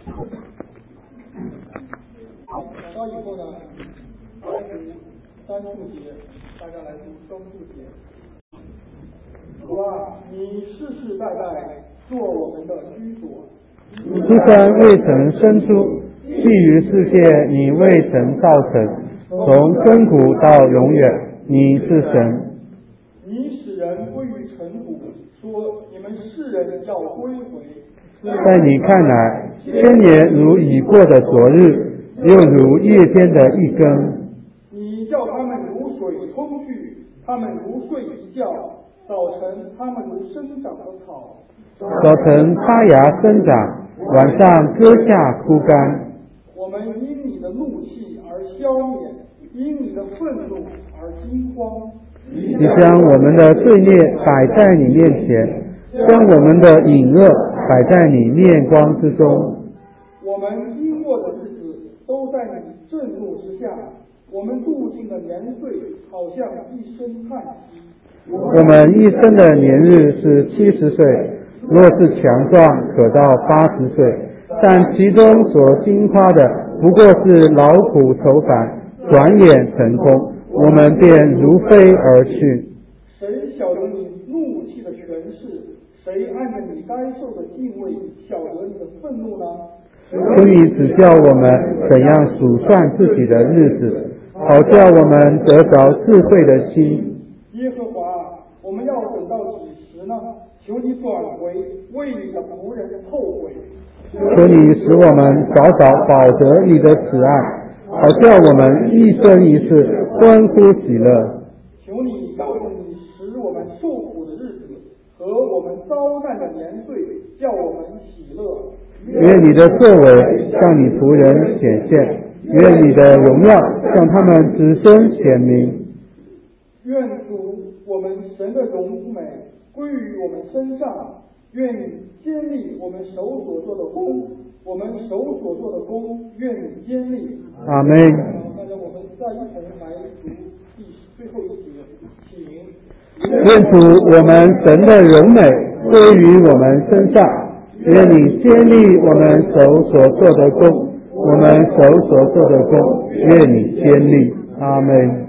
到以后呢，来读单数节，大家来读双数节。主啊，你世世代代做我们的居所， 诸山未曾生出，地狱世界你未曾造成，从亘古到永远，你是神。 你使人归于尘土，说你们世人要归回。 在你看来，千年如已过的昨日，又如夜间的一更。 你叫他们如水冲去，他们如睡一觉；早晨他们如生长的草， 早晨发芽生长，晚上割下枯干。 我们因你的怒气而消灭，因你的愤怒而惊慌。 你将我们的罪孽摆在你面前，将我们的隐恶摆在你面光之中。 我们经过的日子都在你震怒之下，我们度尽的年岁好像一声叹息。 我们一生的年日是70岁，若是强壮可到80岁，但其中所经夸的不过是劳苦愁烦，转眼成空，我们便如飞而去。 谁晓得你怒气的权势？谁按着你该受的敬畏晓得你的愤怒呢？ 求你指教我们怎样数算自己的日子，好叫我们得着智慧的心。 耶和华，我们要等到几时呢？求你转回，为你的仆人后悔。 求你使我们早早保得你的慈爱，好叫我们一生一世欢呼喜乐。 求你照着你使我们受苦的日子和我们遭难的年岁，叫我们喜乐。 愿你的作为向你仆人显现，愿你的荣耀向他们子孙显明。 愿主我们神的荣美归于我们身上，愿你坚立我们手所做的功，我们手所做的功，愿你坚立。 阿们。 大家我们再一同来读最后一节，请。 愿主我们神的荣美归于我们身上，愿你坚立我们手所做的功，我们手所做的功，愿你坚立。阿们。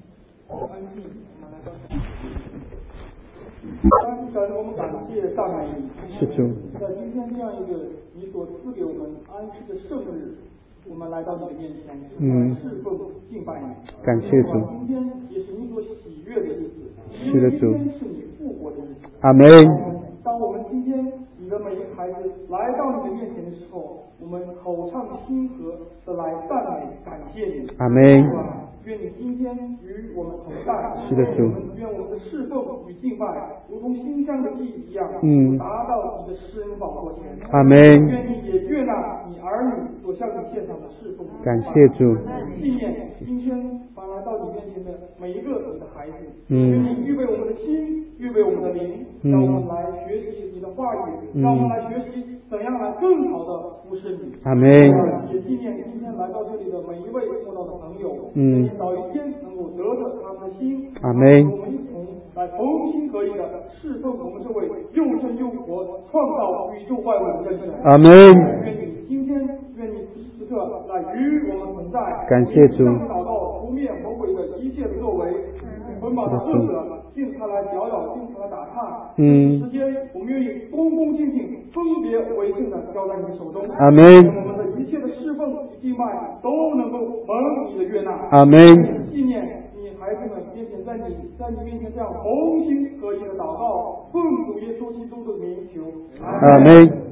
神，我们感谢赞美你。 是主。 在今天这样一个你所赐给我们安息的圣日，我们来到你的面前，侍奉敬拜你。 感谢主。 今天也是你所喜悦的日子， 是的主。 今天是你复活的日子。 阿们。 当我们今天你的每一个孩子来到你的面前的时候，我们口唱心和的来赞美感谢你。 阿们。 愿你今天与我们同在。 是的主。 愿我们的侍奉与敬拜如同馨香的祭一样，达到你的施恩宝座前。 阿们。 愿你也悦纳你儿女所向你献上的侍奉。 感谢主。 纪念今天凡来到你面前的每一个你的孩子。愿你预备我们的心，预备我们的灵，让我们来学习你的话语，让我们来学习怎样来更好的服侍你。 阿们。 也纪念今天来到这里的每一位慕道的朋友，早一天能够得着他们的心。 阿们。 我们一同来同心合意的侍奉我们这位又真又活、创造宇宙万物的真神。 阿们。 愿你今天，愿你时刻来与我们同在。 感谢主。 向你祷告，除灭魔鬼的一切的作为，捆绑的恶者，尽他来搅扰，尽他来打探。时间，我们愿意恭恭敬敬、分别为圣的交在你的手中。 阿们。 我们的一切的侍奉与敬拜都能够蒙你的悦纳。 阿们。 纪念你孩子们面前，在你面前这样同心合一的祷告，奉主耶稣基督的名求。 阿们。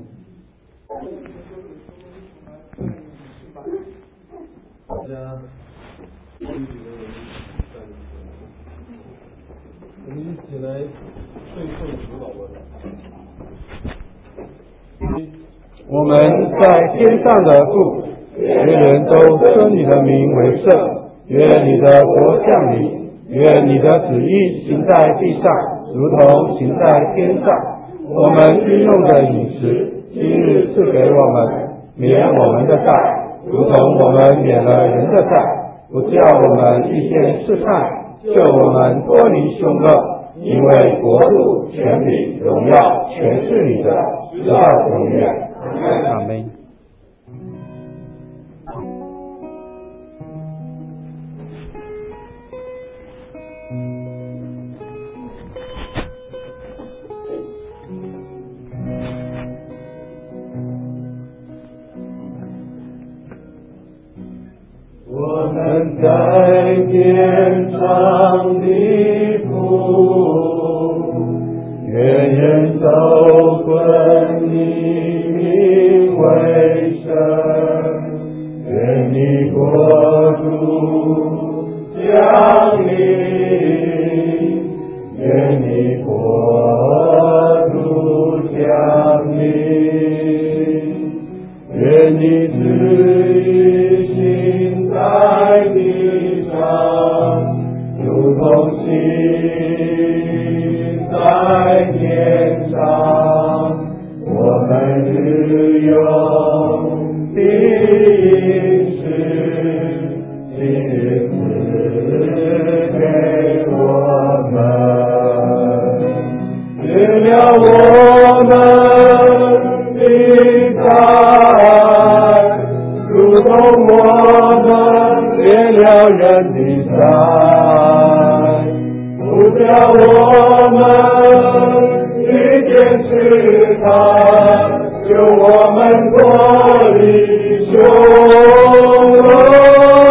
大家我们一起来背诵主祷文。 我们在天上的父，愿人都称你的名为圣，愿你的国降临，愿你的旨意行在地上，如同行在天上。我们应用的饮食，今日赐给我们，免我们的债，如同我们免了人的债，不叫我们遇见试探，救我们脱离凶恶。因为国度、权柄、荣耀，全是你的，直到永远。阿们。 们在天上的父，愿人都尊你名为圣，愿你国度降临，愿你国度降临，愿你旨意行在地上，如同行在天上。我们日用的饮食，今日赐给我们，原谅我们的债，如同我们原谅人的债，不叫我们遇见试探，救我们脱离凶恶。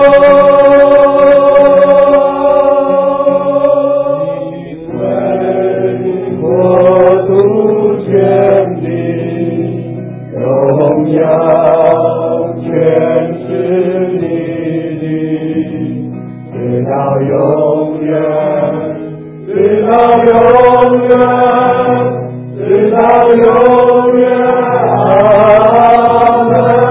因为国度权柄荣耀全是你的，直到永远，直到永远，直到永远。阿门。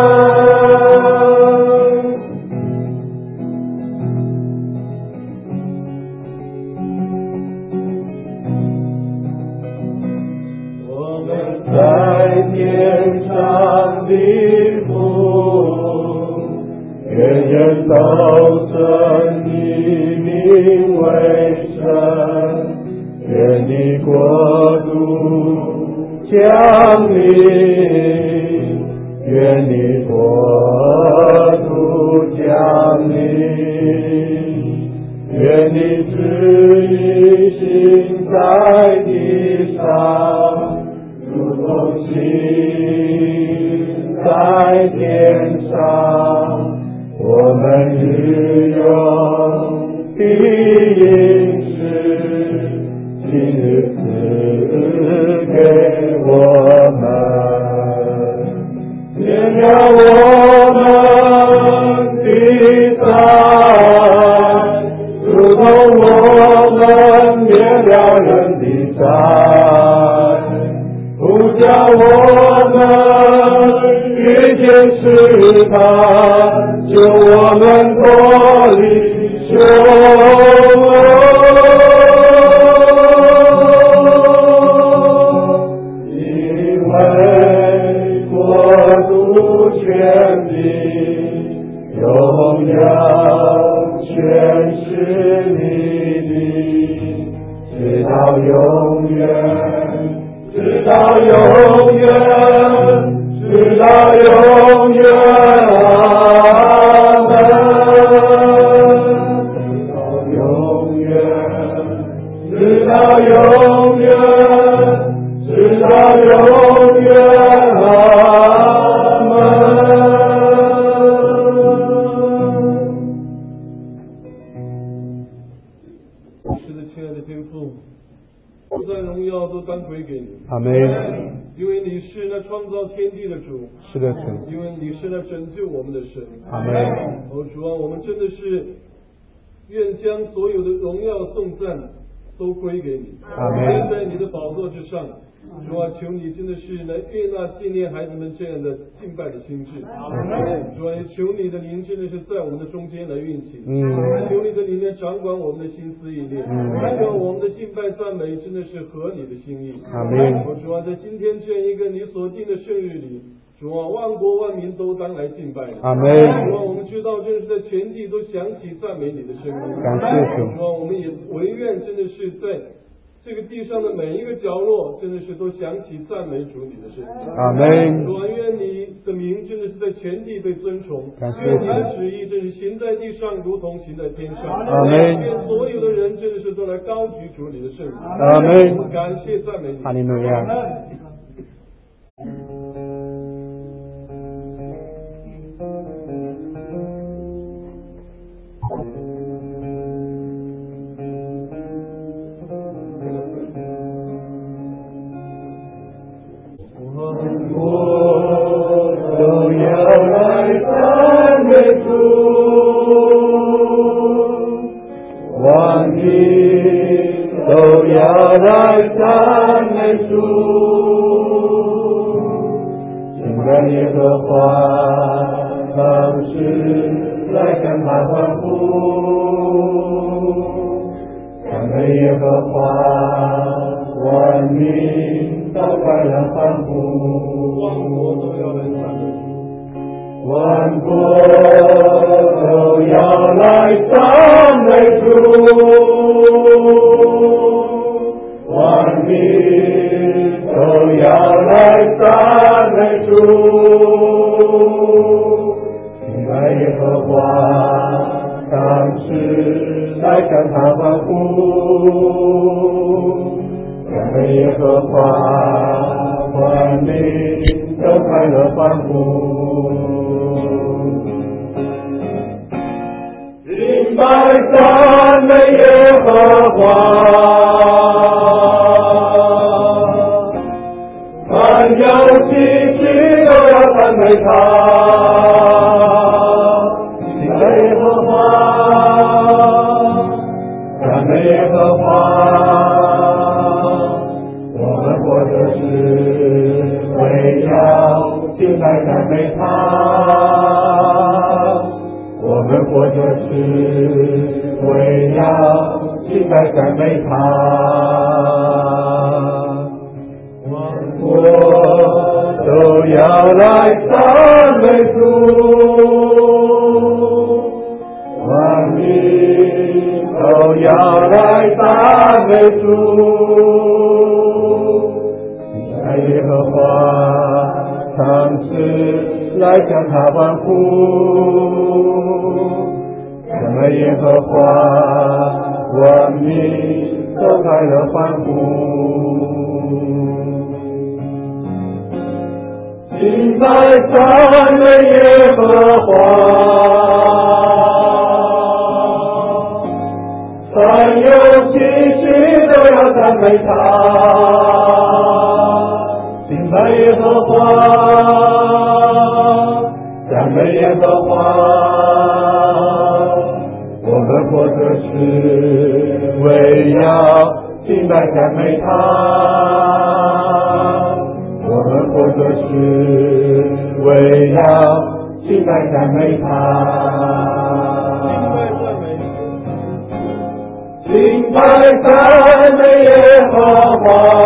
我们在天上的父，愿人都尊你名为圣，愿你国度降临，愿你国度降临，愿你旨意行在地上，如同行在天上。我们日用的饮食，今日赐给我们，原谅我们的债，如同我们原谅人的债，不叫我们遇见试探，救我们脱离凶恶。因为国度权柄荣耀全是你的，直到永远，直到永远，直到永远。阿门。直到永远，直到永远，直到永远。阿门。 是的，亲爱的天父，在荣耀都当归给你。 阿门。 因为你是那创造天地的主， 是的，主。 因为你是那拯救我们的神。 阿门。 哦，主啊，我们真的是愿将所有的荣耀颂赞都归给你。 阿门。 站在你的宝座之上，主啊，求你真的是来悦纳纪念孩子们这样的敬拜的心智。主啊，也求你的灵真的是在我们的中间来运行。求你的灵呢掌管我们的心思意念，让我们的敬拜赞美真的是合你的心意。 阿门。 主啊，在今天这样一个你所定的圣日里，主啊，万国万民都当来敬拜你。 阿门。 主啊，我们知道，真是在全地都响起赞美你的声音。 感谢主。 主啊，我们也唯愿真的是在这个地上的每一个角落，真的是都响起赞美主你的声音。 阿门。 主啊，愿你的名真的是在全地被尊崇。 感谢愿你的旨意真是行在地上，如同行在天上。 阿门。 愿所有的人真的是都来高举主你的圣名。 阿门。 我们感谢赞美你。 哈利路亚。 主，万民都要来赞美主，敬拜耶和华，方式来向他欢呼，赞美耶和华，万民都快乐欢呼， 万国都要来赞美主。 万国都要来赞美主，万民都要来赞美主，敬拜耶和华，当时来向他欢呼，赞美耶和华，万民都快乐欢呼。敬拜赞美耶和华，凡有气息都要赞美他。敬拜耶和华，赞美耶和华，我们活着是为要敬拜赞美他。我们活着是为要敬拜赞美他，万国都要来赞美主，万民都要来赞美主，敬拜耶和华，唱诗来向他欢呼，赞美耶和华，万民都快乐欢呼，敬拜赞美耶和华，凡有气息都要赞美他。敬拜耶和华，赞美耶和华，我们活着是为要敬拜赞美他，我们活着是为要敬拜赞美他，敬拜赞美耶和华，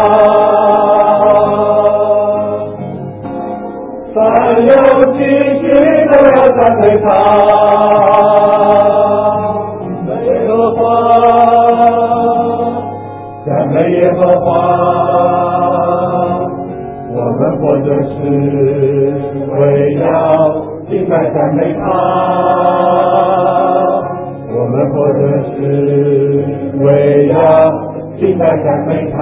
凡有气息都要赞美他，赞美耶和华，赞美耶和华，我们活着是为要敬拜赞美他，我们活着是为要敬拜赞美他。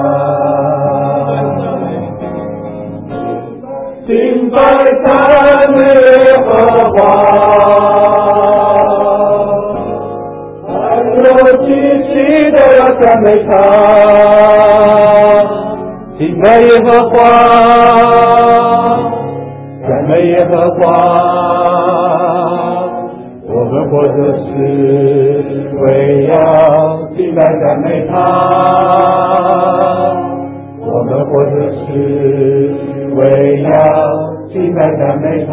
敬拜赞美耶和华，凡有气息都要赞美他。敬拜耶和华，赞美耶和华，我们活着是为要敬拜赞美他，我们活着是为要敬拜赞美他，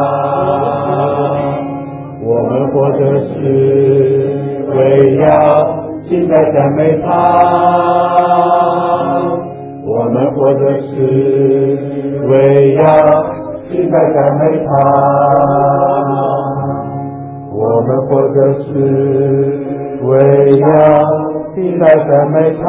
我们活着是为要敬拜赞美他，我们活着是为要敬拜赞美他，我们活着是为要敬拜赞美他，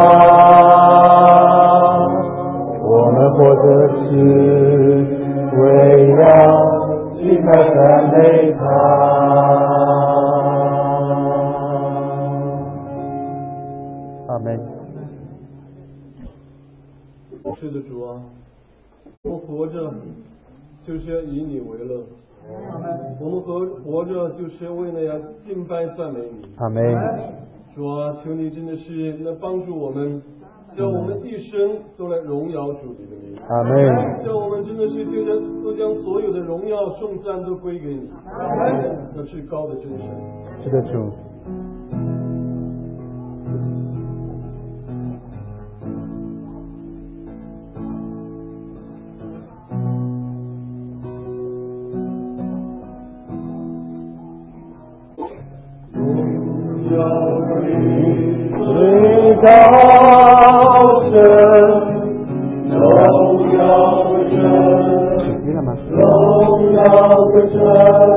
我们活着是为要敬拜赞美他。阿们。 是的，主啊，我们活着就是要以你为乐，我们活着就是为了要敬拜赞美你。 阿们。 主啊，求你真的是能帮助我们， 叫我们一生都来荣耀主你的名。 阿门。 叫我们真的是都将所有的荣耀颂赞都归给你。那至高的真神。 是的，主。最高神，荣耀归神，荣耀归神，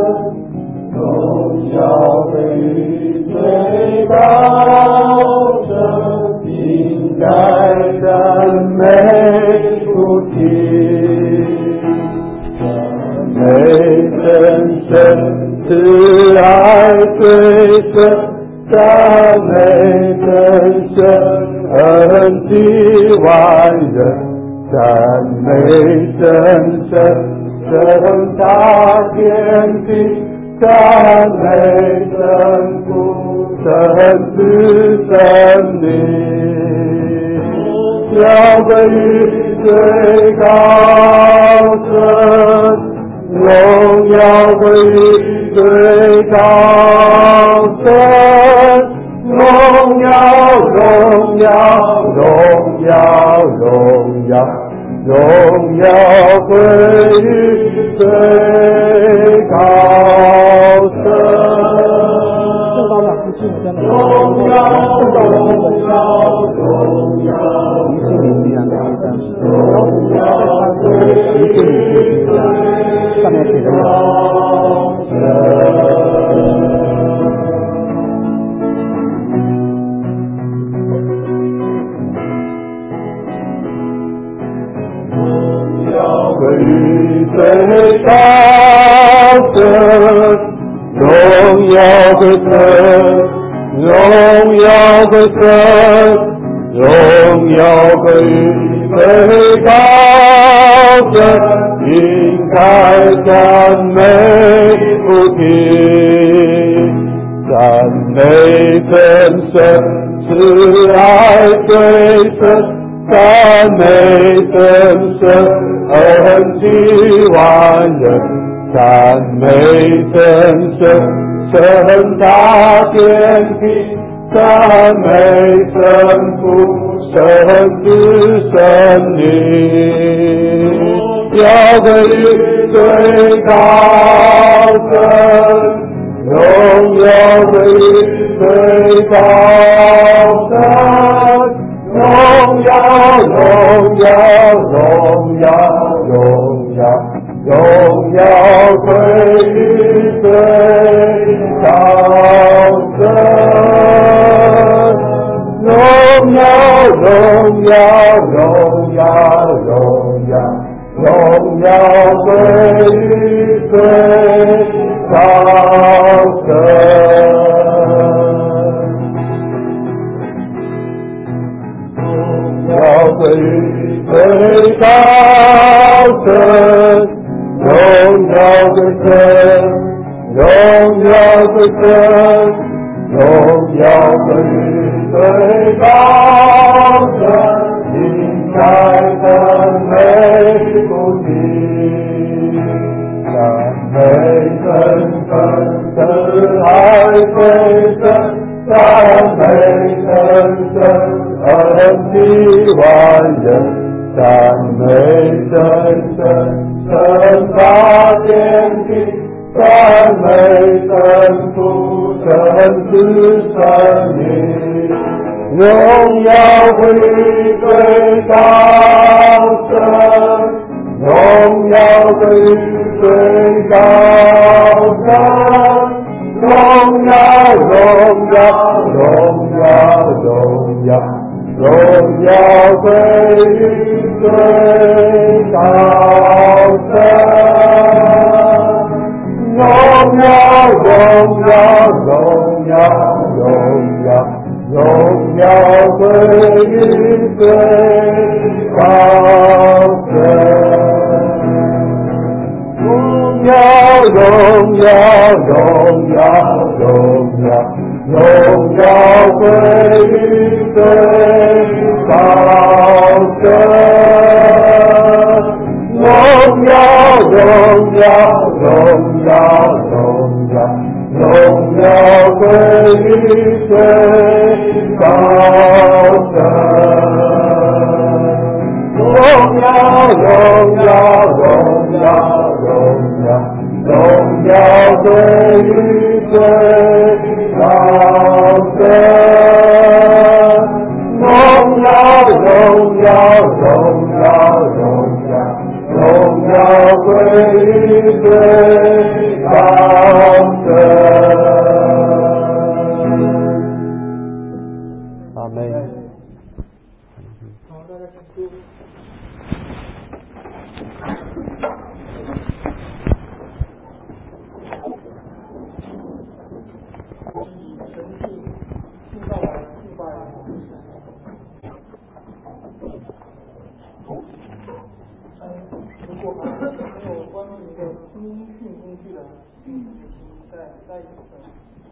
荣耀归最高神，应该赞美不停，赞美真神，慈爱最深。赞美真神，恩济万人；赞美真神，神大天地；赞美真父，神子神灵。要归于最高神，荣耀归于最高神，荣耀荣耀荣耀荣耀荣耀归于最高神。荣耀荣耀荣耀荣耀归于最高神。归于最高神，荣耀归神，荣耀归神，荣耀归于最高神，应该赞美不停，赞美真神，慈爱最深。赞美真神，恩济万人；赞美真神，神大天地；赞美真父，神子神灵。要归于最高神，荣耀归于最高神。荣耀荣耀荣耀荣耀荣耀归于最高神，荣耀荣耀荣耀荣耀荣耀归于最高神。要归于最高神，荣耀归神，荣耀归神，荣耀归于最高神，应该赞美不停，赞美真神，慈爱最深，赞美真神。恩济万人，赞美真神，神大天地；赞美真父，神子神灵。荣耀归于最高神，荣耀归于最高神，荣耀荣耀荣耀荣耀。荣耀归于最高神，荣耀荣耀荣耀荣耀荣耀归于最高神，荣耀，荣耀，荣耀，荣耀，荣耀归于最高者。荣耀，荣耀，荣耀，荣耀，荣耀归于最高者。荣耀，荣耀，荣耀，荣耀，荣耀归于最高者。荣耀，荣耀，荣耀，荣耀，荣耀归于最高者。阿门。 好，大家请坐。如果还没有关于一个通讯工具的，请再一部分。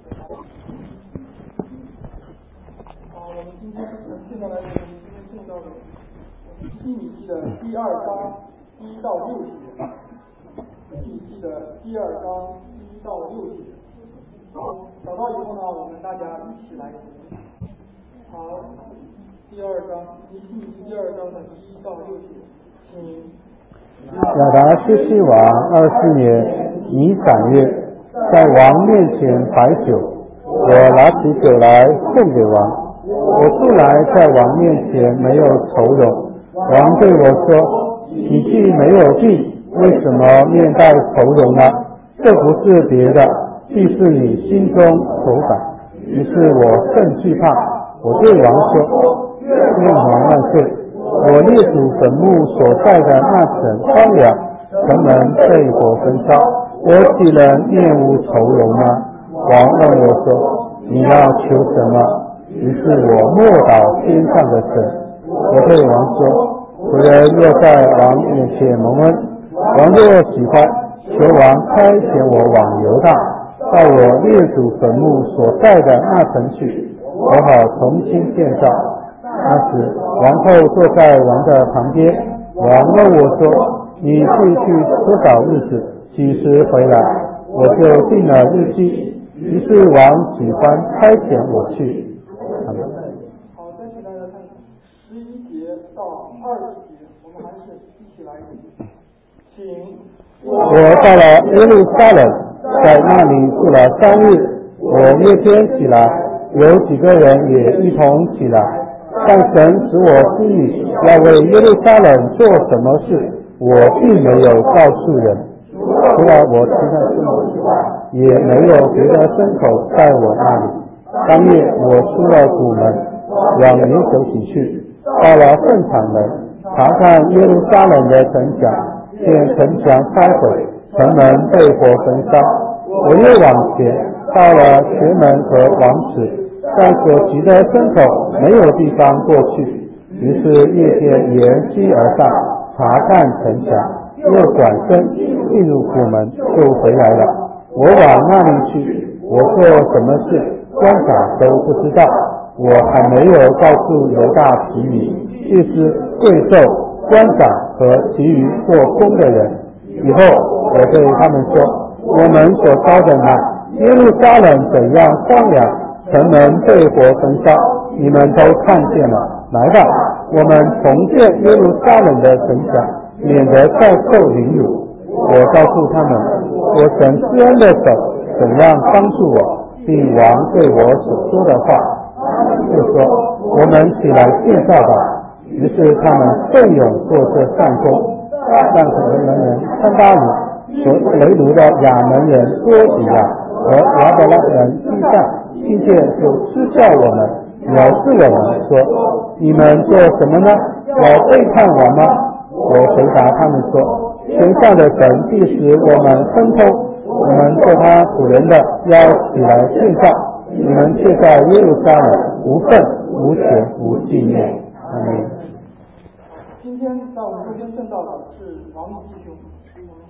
好，我们今天现在来读今天圣道的希米记的第2章1到6节。希米记的第2章1到6节。好，找到以后呢，我们大家一起来读。好，第2章，希米记第2章的1到6节，请。 亚达薛西王24年以3月，在王面前摆酒，我拿起酒来送给王。我素来在王面前没有愁容。王对我说：“你既没有病，为什么面带愁容呢？这不是别的，必是你心中愁烦。”于是我甚惧怕，我对王说：“天皇万岁！我列祖坟墓所在的那城荒凉，城门被火焚烧，我岂能面无愁容吗？”王问我说：“你要求什么？”于是我默祷天上的神。我对王说：“仆人若在王面前蒙恩，王若喜欢，求王差遣我往犹大，到我列祖坟墓所在的那城去，我好重新建造。”那时王后坐在王的旁边，王问我说：“你会去多少日子？几时回来？”我就定了日期。于是王喜欢差遣我去。 好，再请大家看11节到20节，我们还是一起来读。请。 我到了耶路撒冷，在那里住了3日。我夜间起来，有几个人也一同起来。但神使我心里要为耶路撒冷做什么事，我并没有告诉人。除了我吃的牲口之外，也没有别的牲口在我那里。当夜我出了谷门，往民手起去，到了圣场门，查看耶路撒冷的城墙，见城墙拆毁，城门被火焚烧。我又往前，到了学门和王池，在所骑的牲口没有地方过去，于是夜间沿溪而上，查看城墙，又转身进入谷门，就回来了。我往那里去，我做什么事，官长都不知道。我还没有告诉犹大提米、祭司、贵胄、官长和其余做工的人。以后我对他们说：“我们所招的那耶路撒冷怎样荒凉，城门被火焚烧，你们都看见了。来吧，我们重建耶路撒冷的城墙，免得再受凌辱。”我告诉他们，我神施恩的手怎样帮助我，并王对我所说的话。就说：“我们起来建造吧。”于是他们奋勇做这善工。让可能人参巴鲁所为奴的亚门人多吉亚和亚伯拉人西上，听见就嗤笑我们，藐视我们，说：“你们做什么呢？要背叛我吗？”我回答他们说：“天上的神必使我们亨通，我们做他仆人的要起来建造，你们却在耶路撒冷无份无权无纪念。”阿们。 今天在我们中间证道的是王宇弟兄，我们现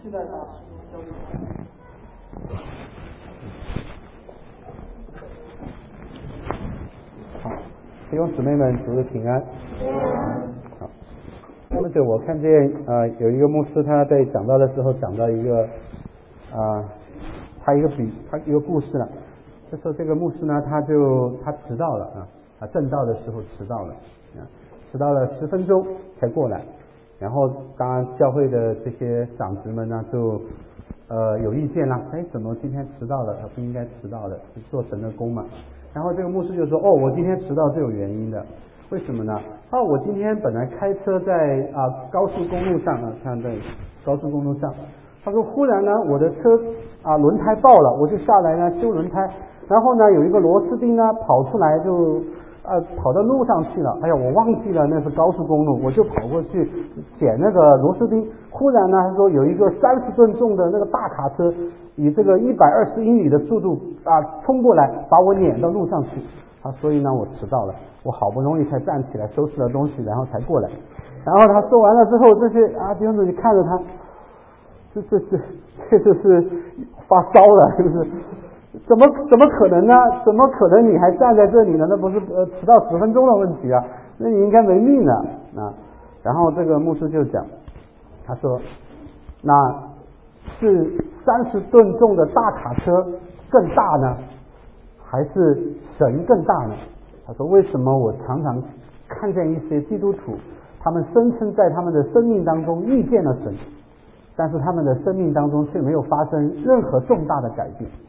现在把时间交给他。 好，弟兄姊妹们，主日平安。好，那就我看见有一个牧师他在讲道的时候讲到一个他一个故事了。就说这个牧师呢，他迟到了正道的时候迟到了10分钟才过来，然后当然教会的这些长子们呢就有意见啦，怎么今天迟到了？他不应该迟到的，是做神的工嘛。然后这个牧师就说，我今天迟到是有原因的，为什么呢？我今天本来开车在高速公路上看在高速公路上，他说忽然呢我的车轮胎爆了，我就下来呢修轮胎，然后呢有一个螺丝钉呢跑出来就跑到路上去了，我忘记了那是高速公路，我就跑过去捡那个螺丝钉，忽然呢他说有一个30吨重的那个大卡车以这个120英里的速度冲过来把我撵到路上去所以呢我迟到了，我好不容易才站起来收拾了东西然后才过来。然后他说完了之后，这些弟兄姊妹看着他，这就是发烧了，是不是？怎么可能呢？怎么可能你还站在这里呢？那不是迟到10分钟的问题啊，那你应该没命了然后这个牧师就讲，他说那是30吨重的大卡车更大呢，还是神更大呢？他说为什么我常常看见一些基督徒，他们声称在他们的生命当中遇见了神，但是他们的生命当中却没有发生任何重大的改变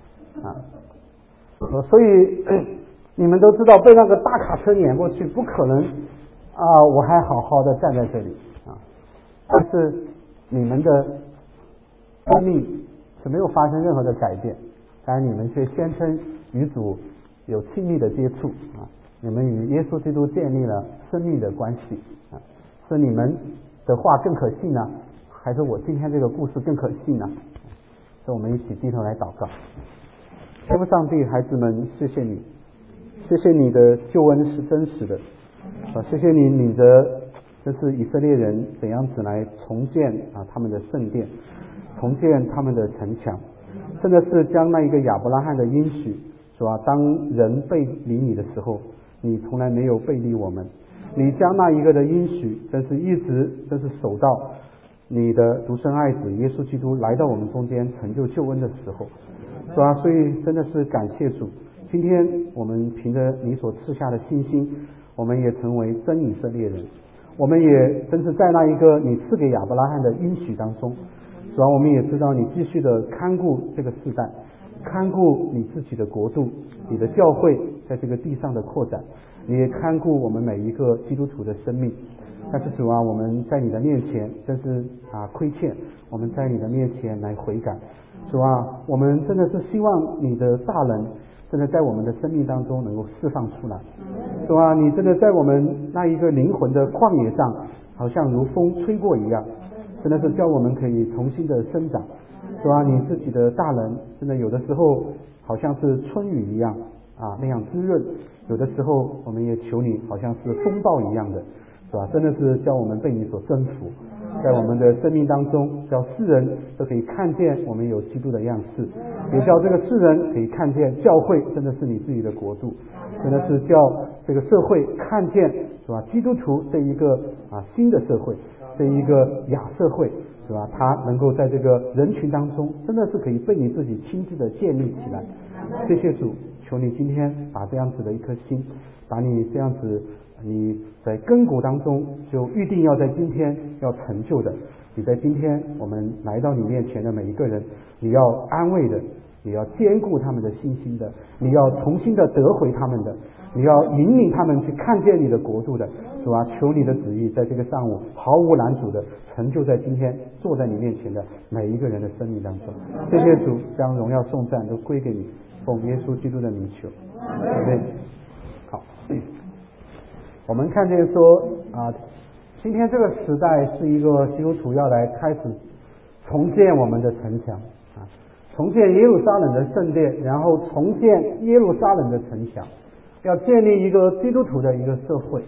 所以你们都知道被那个大卡车碾过去不可能我还好好的站在这里但是你们的生命是没有发生任何的改变，但是你们却宣称与主有亲密的接触你们与耶稣基督建立了生命的关系是你们的话更可信呢，还是我今天这个故事更可信呢？所以我们一起低头来祷告。天父上帝，孩子们，谢谢你，谢谢你的救恩是真实的谢谢你领着这是以色列人怎样子来重建他们的圣殿，重建他们的城墙，真的是将那一个亚伯拉罕的应许是吧？当人背离你的时候，你从来没有背离我们，你将那一个的应许真是一直真是守到你的独生爱子耶稣基督来到我们中间成就救恩的时候是吧？所以真的是感谢主，今天我们凭着你所赐下的信心，我们也成为真以色列人，我们也真是在那一个你赐给亚伯拉罕的应许当中是吧？我们也知道你继续的看顾这个世代，看顾你自己的国度，你的教会在这个地上的扩展，你也看顾我们每一个基督徒的生命。但是主我们在你的面前真是亏欠，我们在你的面前来悔改主我们真的是希望你的大能真的在我们的生命当中能够释放出来主你真的在我们那一个灵魂的旷野上好像如风吹过一样，真的是叫我们可以重新的生长主你自己的大能真的有的时候好像是春雨一样那样滋润，有的时候我们也求你好像是风暴一样的是吧？真的是叫我们被你所征服，在我们的生命当中，叫世人都可以看见我们有基督的样式，也叫这个世人可以看见教会真的是你自己的国度，真的是叫这个社会看见是吧？基督徒这一个新的社会，这一个亚社会是吧？他能够在这个人群当中，真的是可以被你自己亲自的建立起来。谢谢主，求你今天把这样子的一颗心，把你这样子你在亘古当中就预定要在今天要成就的，你在今天我们来到你面前的每一个人，你要安慰的，你要坚固他们的信心的，你要重新的得回他们的，你要引领他们去看见你的国度的，主求你的旨意在这个上午毫无拦阻的成就在今天坐在你面前的每一个人的生命当中。谢谢主，将荣耀颂赞都归给你，奉耶稣基督的名求。好，我们看见说今天这个时代是一个基督徒要来开始重建我们的城墙重建耶路撒冷的圣殿，然后重建耶路撒冷的城墙，要建立一个基督徒的一个社会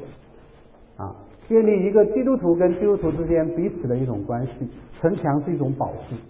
建立一个基督徒跟基督徒之间彼此的一种关系。城墙是一种保护，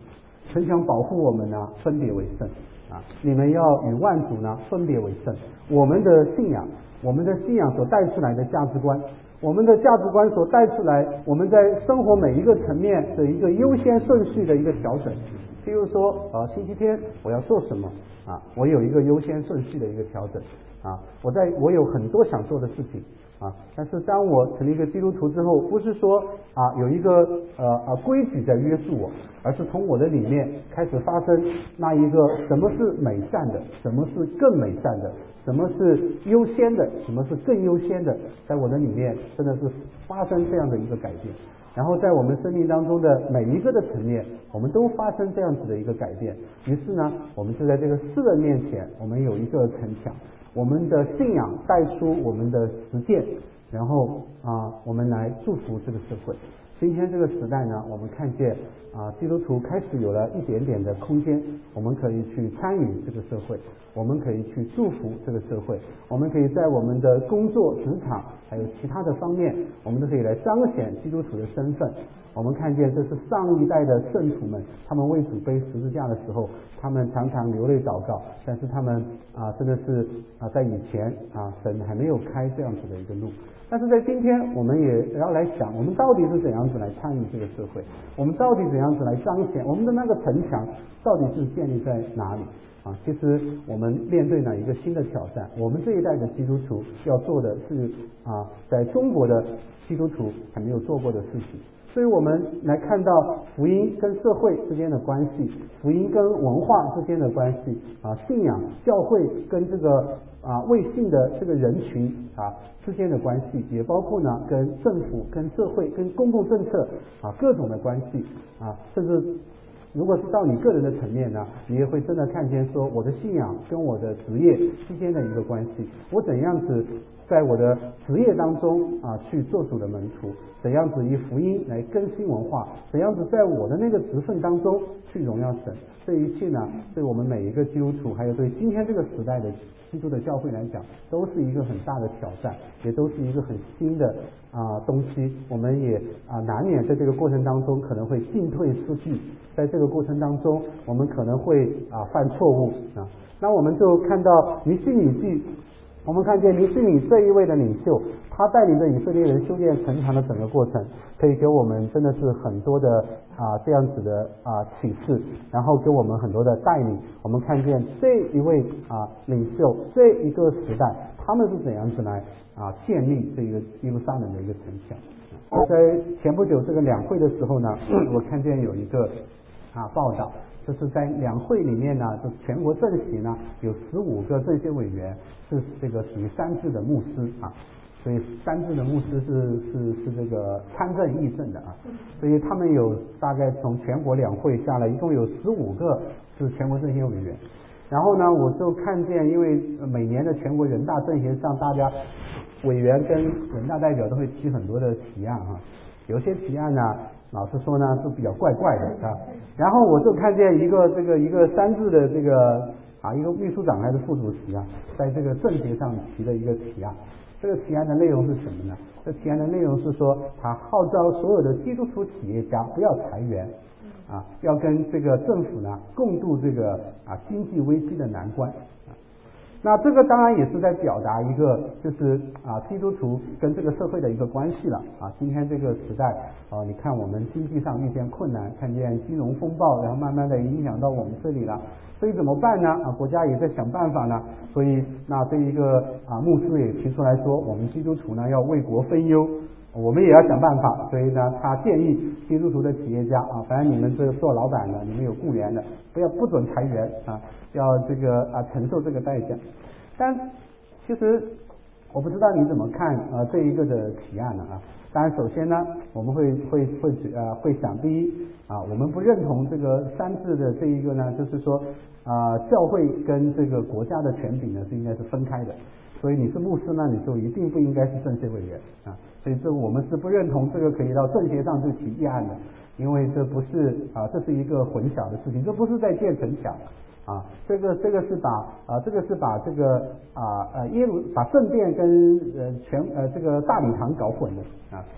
城墙保护我们呢，分别为圣啊！你们要与万族呢分别为圣。我们的信仰所带出来的价值观，我们的价值观所带出来，我们在生活每一个层面的一个优先顺序的一个调整。譬如说，星期天我要做什么啊？我有一个优先顺序的一个调整啊！我有很多想做的事情啊，但是当我成了一个基督徒之后，不是说有一个规矩在约束我，而是从我的里面开始发生那一个什么是美善的，什么是更美善的，什么是优先的，什么是更优先的，在我的里面真的是发生这样的一个改变。然后在我们生命当中的每一个的层面，我们都发生这样子的一个改变。于是呢，我们就在这个世人面前，我们有一个城墙，我们的信仰带出我们的实践，然后我们来祝福这个社会。今天这个时代呢，我们看见基督徒开始有了一点点的空间，我们可以去参与这个社会，我们可以去祝福这个社会，我们可以在我们的工作职场还有其他的方面，我们都可以来彰显基督徒的身份。我们看见这是上一代的圣徒们，他们为主背十字架的时候，他们常常流泪祷告，但是他们真的是在以前神还没有开这样子的一个路。但是在今天，我们也要来想，我们到底是怎样子来参与这个社会，我们到底怎样子来彰显我们的那个城墙到底是建立在哪里其实我们面对了一个新的挑战，我们这一代的基督徒要做的是在中国的基督徒还没有做过的事情。所以我们来看到福音跟社会之间的关系，福音跟文化之间的关系信仰教会跟这个未信的这个人群之间的关系，也包括呢跟政府跟社会跟公共政策各种的关系甚至如果是到你个人的层面呢，你也会真的看见说我的信仰跟我的职业之间的一个关系，我怎样子在我的职业当中去做主的门徒，怎样子以福音来更新文化，怎样子在我的那个职分当中去荣耀神。这一切呢，对我们每一个基督徒，还有对今天这个时代的基督的教会来讲，都是一个很大的挑战，也都是一个很新的东西。我们也难免在这个过程当中可能会进退失据，在这个过程当中我们可能会犯错误那我们就看到尼希米记，我们看见尼希米这一位的领袖，他带领着以色列人修建城墙的整个过程，可以给我们真的是很多的这样子的启示，然后给我们很多的带领。我们看见这一位领袖，这一个时代，他们是怎样子来建立这个耶路撒冷的一个城墙。在前不久这个两会的时候呢，我看见有一个报道，就是在两会里面呢，就全国政协呢有15个政协委员是这个属于三制的牧师所以三制的牧师是这个参政议政的所以他们有大概从全国两会下来，一共有15个是全国政协委员。然后呢，我就看见，因为每年的全国人大政协上，大家委员跟人大代表都会提很多的提案有些提案呢，老实说呢是比较怪怪的然后我就看见一个三制的这个一个秘书长还是副主席在这个政协上提了一个提案。这个提案的内容是什么呢？这提案的内容是说，他号召所有的基督徒企业家不要裁员要跟这个政府呢共度这个经济危机的难关那这个当然也是在表达一个就是基督徒跟这个社会的一个关系了今天这个时代你看我们经济上遇见困难，看见金融风暴，然后慢慢的影响到我们这里了，所以怎么办呢国家也在想办法呢。所以那这一个牧师也提出来说，我们基督徒呢要为国分忧，我们也要想办法。所以呢他建议基督徒的企业家反正你们这个做老板的，你们有雇员的，不准裁员要这个承受这个代价。但其实我不知道你怎么看这一个的提案呢当然首先呢我们会想，第一我们不认同这个三制的这一个呢，就是说教会跟这个国家的权柄呢是应该是分开的，所以你是牧师呢，你就一定不应该是政协委员所以这我们是不认同这个可以到政协上去提议案的，因为这不是这是一个混淆的事情，这不是在建城墙这个是把这个把圣殿跟这个大礼堂搞混的所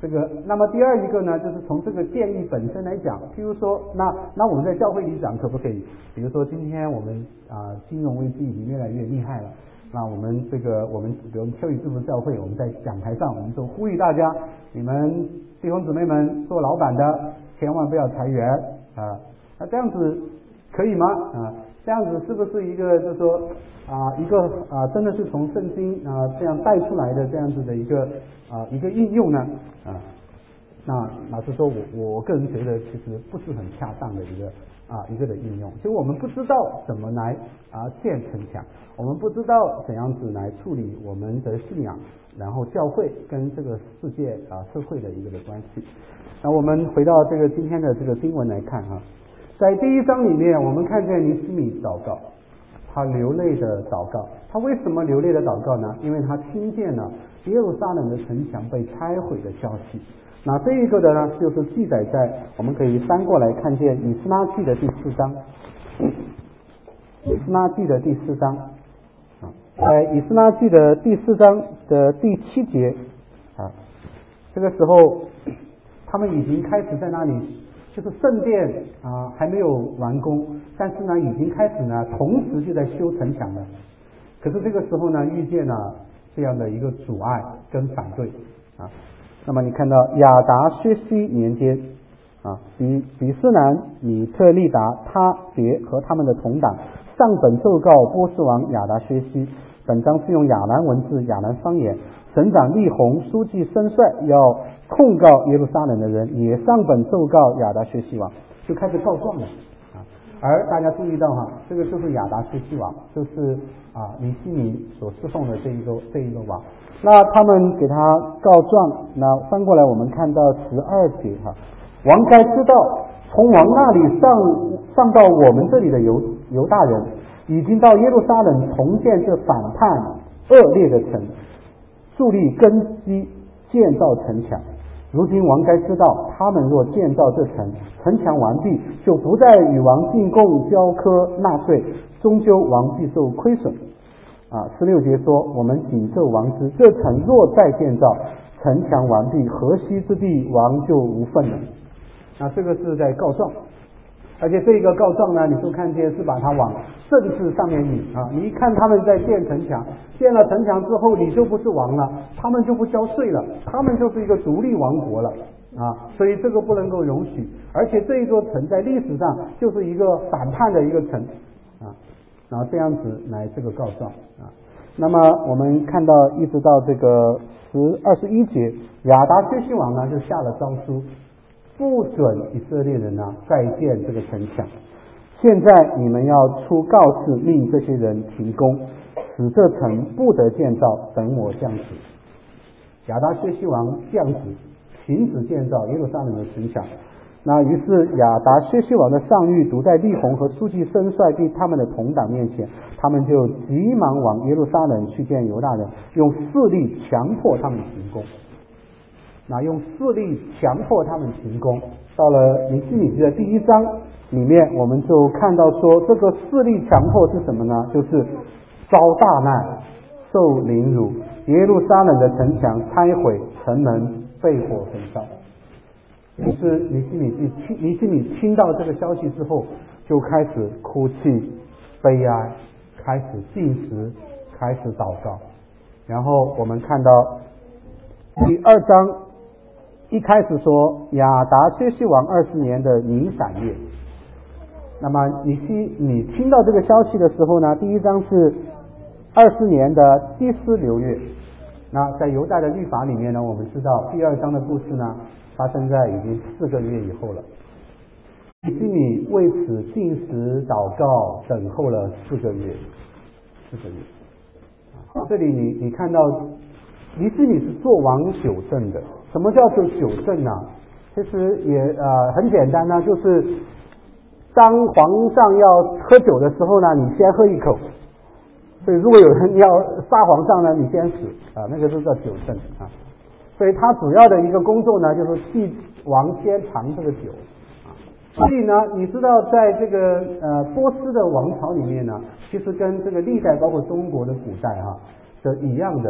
那么第二一个呢，就是从这个建议本身来讲，譬如说，那我们在教会里讲可不可以？比如说今天我们金融危机已经越来越厉害了，那我们比如秋雨祝福教会，我们在讲台上，我们就呼吁大家，你们弟兄姊妹们做老板的，千万不要裁员啊。那这样子可以吗？这样子是不是一个就是说真的是从圣经这样带出来的这样子的一个应用呢？那老实说，我个人觉得其实不是很恰当的一个的应用。就我们不知道怎么来建城墙，我们不知道怎样子来处理我们的信仰，然后教会跟这个世界社会的一个的关系。那我们回到这个今天的这个经文来看在第1章里面，我们看见尼希米祷告，他流泪的祷告。他为什么流泪的祷告呢？因为他听见了耶路撒冷的城墙被拆毁的消息。那这一个的呢，就是记载在我们可以翻过来看见以斯拉记的第4章。以斯拉记的第4章在以斯拉记的第4章的第7节这个时候他们已经开始在那里，就是圣殿还没有完工，但是呢已经开始呢同时就在修城墙了。可是这个时候呢遇见了这样的一个阻碍跟反对那么你看到亚达薛西年间比斯南、米特利达、他别和他们的同党上本奏告波斯王亚达薛西，本章是用亚兰文字、亚兰方言。省长利宏、书记申帅要控告耶路撒冷的人，也上本奏告亚达薛西王，就开始告状了而大家注意到这个就是亚达薛西王，就是尼希米所侍奉的这一个王。那他们给他告状，那翻过来我们看到12节王该知道，从王那里上到我们这里的犹大人，已经到耶路撒冷重建这反叛恶劣的城，树立根基，建造城墙。如今王该知道，他们若建造这城墙完毕，就不再与王进贡交科纳税，终究王必受亏损。16节说，我们谨奏王之，这城若再建造，城墙完毕，河西之地王就无份了。那这个是在告状，而且这个告状呢，你就看见是把它往政治上面引你一看他们在建城墙，建了城墙之后，你就不是王了，他们就不交税了，他们就是一个独立王国了所以这个不能够容许。而且这一座城在历史上就是一个反叛的一个城然后这样子来这个告状那么我们看到一直到这个21节，亚达薛西王呢就下了诏书，不准以色列人再建这个城墙。现在你们要出告示，命这些人停工，使这城不得建造，等我降旨。亚达薛西王降旨，停止建造耶路撒冷的城墙。那于是亚达薛西王的上谕读在利宏和书记申帅并他们的同党面前，他们就急忙往耶路撒冷去见犹大人，用势力强迫他们停工。用势力强迫他们停工。到了尼希米记的第1章里面，我们就看到说，这个势力强迫是什么呢？就是遭大难，受凌辱，耶路撒冷的城墙拆毁，城门被火焚烧。于是尼希米听到这个消息之后，就开始哭泣悲哀，开始禁食，开始祷告。然后我们看到第2章一开始说亚达薛西王20年的尼散月。那么你听到这个消息的时候呢，第1章是20年的基斯流月。那在犹大的律法里面呢，我们知道第2章的故事呢发生在已经4个月以后了。尼希米为此禁食祷告，等候了4个月。这里你看到尼希米是做王9政的。什么叫做9政呢？其实也很简单呢，就是当皇上要喝酒的时候呢，你先喝一口。所以如果有人要杀皇上呢，你先死那个就叫9政所以他主要的一个工作呢，就是替王先尝这个酒所以呢，你知道在这个波斯的王朝里面呢，其实跟这个历代包括中国的古代是一样的，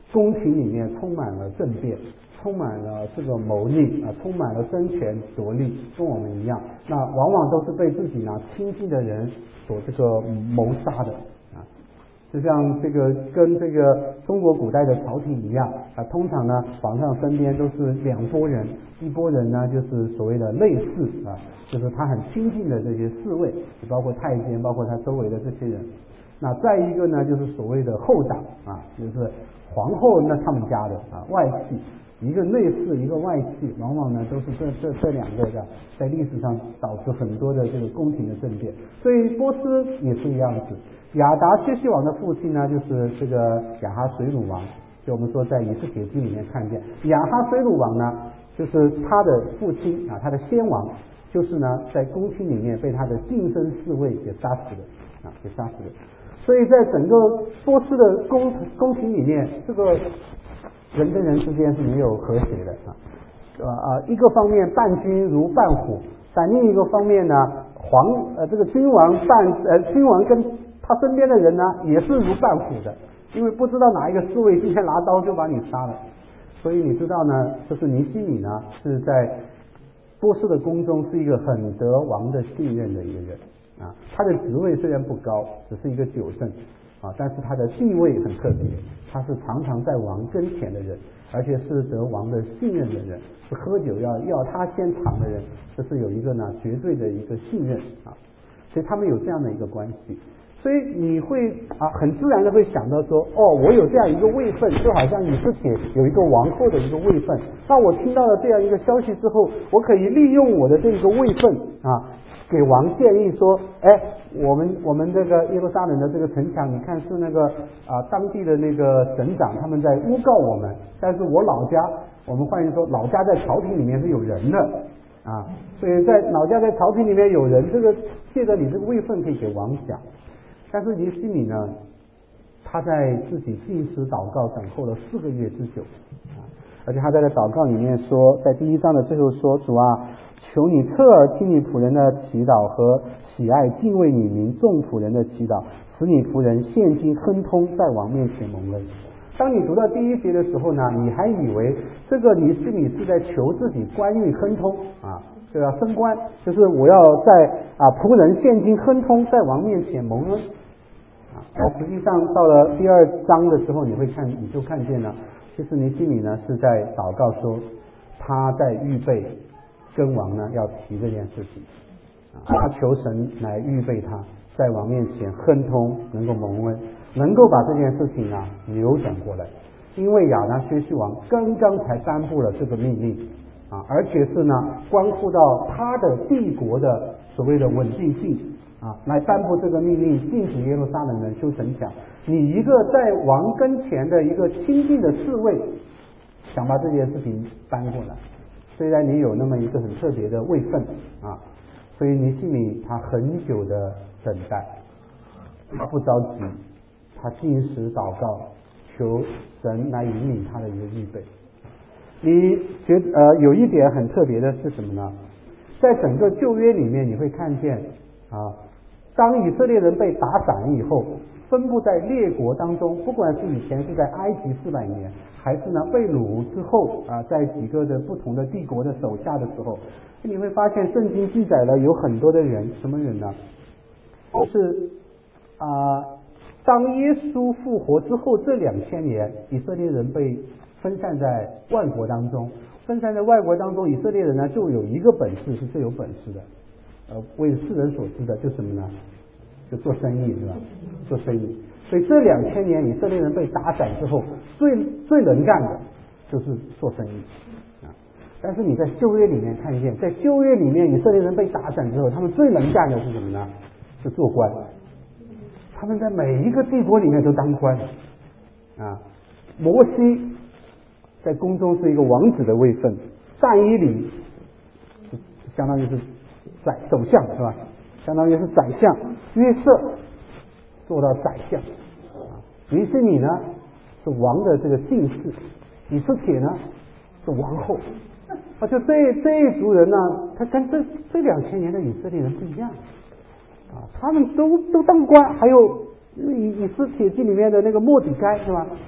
宫廷里面充满了政变，充满了这个谋逆啊，充满了争权夺利，跟我们一样，那往往都是被自己呢亲近的人所这个谋杀的啊。就像这个跟这个中国古代的朝廷一样啊，通常呢皇上身边都是两拨人，一拨人呢就是所谓的内侍啊，就是他很亲近的这些侍卫，包括太监，包括他周围的这些人。那再一个呢就是所谓的后长啊，就是皇后那他们家的啊外戚，一个内侍一个外戚，往往呢都是这两个的，在历史上导致很多的这个宫廷的政变。所以波斯也是一样子，亚达薛西王的父亲呢就是这个亚哈水鲁王，就我们说在以斯帖记里面看见亚哈水鲁王呢，就是他的父亲啊，他的先王，就是呢在宫廷里面被他的近身侍卫给杀死的啊，给杀死的。所以在整个波斯的宫廷里面，这个人跟人之间是没有和谐的啊。一个方面伴君如伴虎，但另一个方面呢，这个君王跟他身边的人呢也是如伴虎的，因为不知道哪一个侍卫今天拿刀就把你杀了。所以你知道呢，就是尼希米呢是在波斯的宫中是一个很得王的信任的一个人啊，他的职位虽然不高，只是一个酒政啊，但是他的地位很特别，他是常常在王跟前的人，而且是得王的信任的人，是喝酒要他先尝的人，这是有一个呢绝对的一个信任啊，所以他们有这样的一个关系。所以你会很自然的会想到说，我有这样一个位分，就好像以斯帖有一个王后的一个位分，那我听到了这样一个消息之后，我可以利用我的这个位分啊，给王建议说，我们这个耶路撒冷的这个城墙，你看是那个当地的那个省长他们在诬告我们，但是我老家，我们换言说老家在朝廷里面是有人的啊，所以在老家在朝廷里面有人，这个借着你这个位分可以给王讲。但是尼希米呢，他在自己禁食祷告等候了4个月之久啊，而且他在祷告里面说，在第1章的最后说，主啊，求你侧耳听你仆人的祈祷和喜爱敬畏你名众仆人的祈祷，使你仆人现今亨通，在王面前蒙恩。当你读到第1节的时候呢，你还以为这个尼希米是在求自己官运亨通啊，就要升官，就是我要在仆人现今亨通，在王面前蒙恩啊。实际上到了第2章的时候，你就看见了，其实尼希米呢是在祷告说，他在预备跟王呢要提这件事情他求神来预备他在王面前亨通，能够蒙恩，能够把这件事情扭转过来。因为亚达薛西王刚刚才颁布了这个命令而且是呢关乎到他的帝国的所谓的稳定性来颁布这个命令，禁止耶路撒冷人修城墙。你一个在王跟前的一个亲近的侍卫，想把这件事情搬过来，虽然你有那么一个很特别的位分所以尼希米他很久的等待，他不着急，他禁食祷告，求神来引领他的一个预备。你觉得有一点很特别的是什么呢？在整个旧约里面，你会看见当以色列人被打散以后，分布在列国当中，不管是以前是在埃及400年，还是呢被掳之后在几个的不同的帝国的手下的时候，你会发现圣经记载了有很多的人，什么人呢？就是当耶稣复活之后这2000年，以色列人被分散在万国当中，以色列人呢就有一个本事是最有本事的，为世人所知的就是什么呢？就做生意，是吧？做生意。所以这2000年以色列人被打散之后，最能干的就是做生意但是你在旧约里面看见，在旧约里面以色列人被打散之后，他们最能干的是什么呢？是做官。他们在每一个帝国里面都当官摩西在宫中是一个王子的位分，但以理相当于是首相，是吧？相当于是宰相，约瑟做到宰相尼希米呢是王的这个近侍，以斯帖呢是王后就这一族人呢，他跟这2000年的以色列人不一样他们都当官。还有以斯帖记里面的那个末底该，是吧？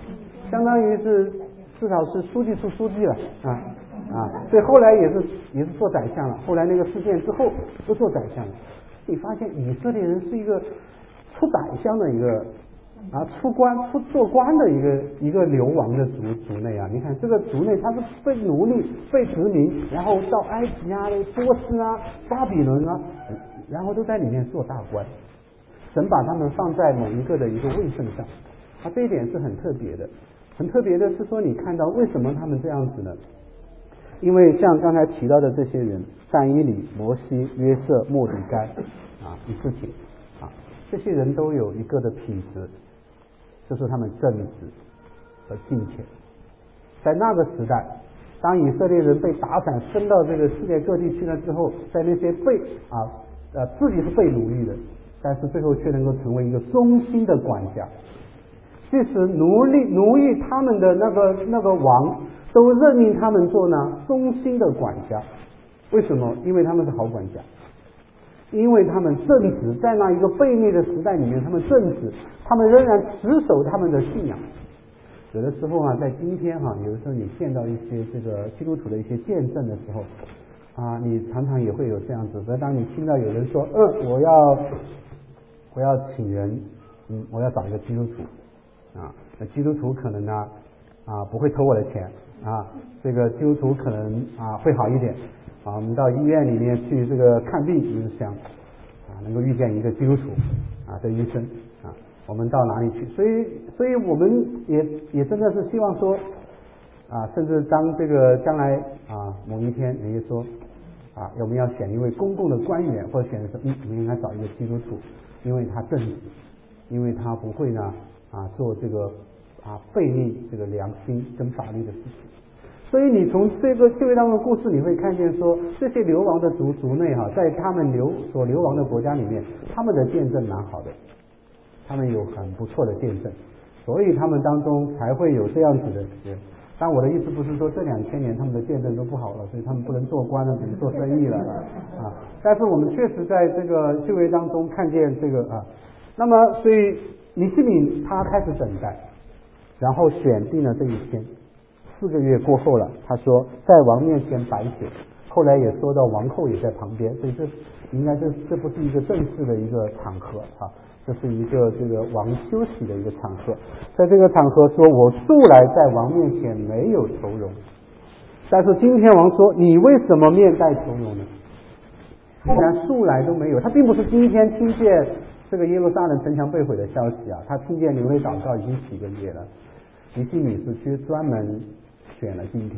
相当于是至少是书记处书记了所以后来也是做宰相了。后来那个事件之后都做宰相了。你发现以色列人是一个出宰相的一个做官的一个流亡的族内啊。你看这个族内他是被奴隶被殖民，然后到埃及啊、波斯啊、巴比伦啊，然后都在里面做大官。神把他们放在某一个的一个位分上，这一点是很特别的。很特别的是说，你看到为什么他们这样子呢？因为像刚才提到的这些人，但以理、摩西、约瑟、末底该以斯帖这些人都有一个的品质，就是他们正直和敬虔。在那个时代，当以色列人被打散分到这个世界各地去了之后，在那些自己是被奴役的，但是最后却能够成为一个忠心的管家。即使奴役他们的那个王，都任命他们做呢忠心的管家。为什么？因为他们是好管家，因为他们正直，在那一个悖逆的时代里面，他们正直，他们仍然持守他们的信仰。有的时候在今天有的时候你见到一些这个基督徒的一些见证的时候你常常也会有这样子。所以当你听到有人说我要请人我要找一个基督徒那基督徒可能呢不会偷我的钱这个基督徒可能会好一点我们到医院里面去这个看病，就是想能够遇见一个基督徒的医生我们到哪里去？所以我们也真的是希望说甚至当这个将来某一天人家说我们要选一位公共的官员，或者选的时候我们应该找一个基督徒，因为他正直，因为他不会呢做这个悖逆这个良心跟法律的事情。所以你从这位当中的故事你会看见说，这些流亡的族内在他们所流亡的国家里面，他们的见证蛮好的，他们有很不错的见证，所以他们当中才会有这样子的人。但我的意思不是说这2000年他们的见证都不好了，所以他们不能做官了，只能做生意了但是我们确实在这个旧约当中看见这个那么所以尼希米他开始等待，然后选定了这一天，4个月过后了，他说在王面前摆酒，后来也说到王后也在旁边，所以这不是一个正式的一个场合这是一个这个王休息的一个场合。在这个场合说，我素来在王面前没有愁容，但是今天王说，你为什么面带愁容呢？既然素来都没有，他并不是今天听见这个耶路撒冷城墙被毁的消息他听见流泪祷告已经几个月了。尼希米是专门选了今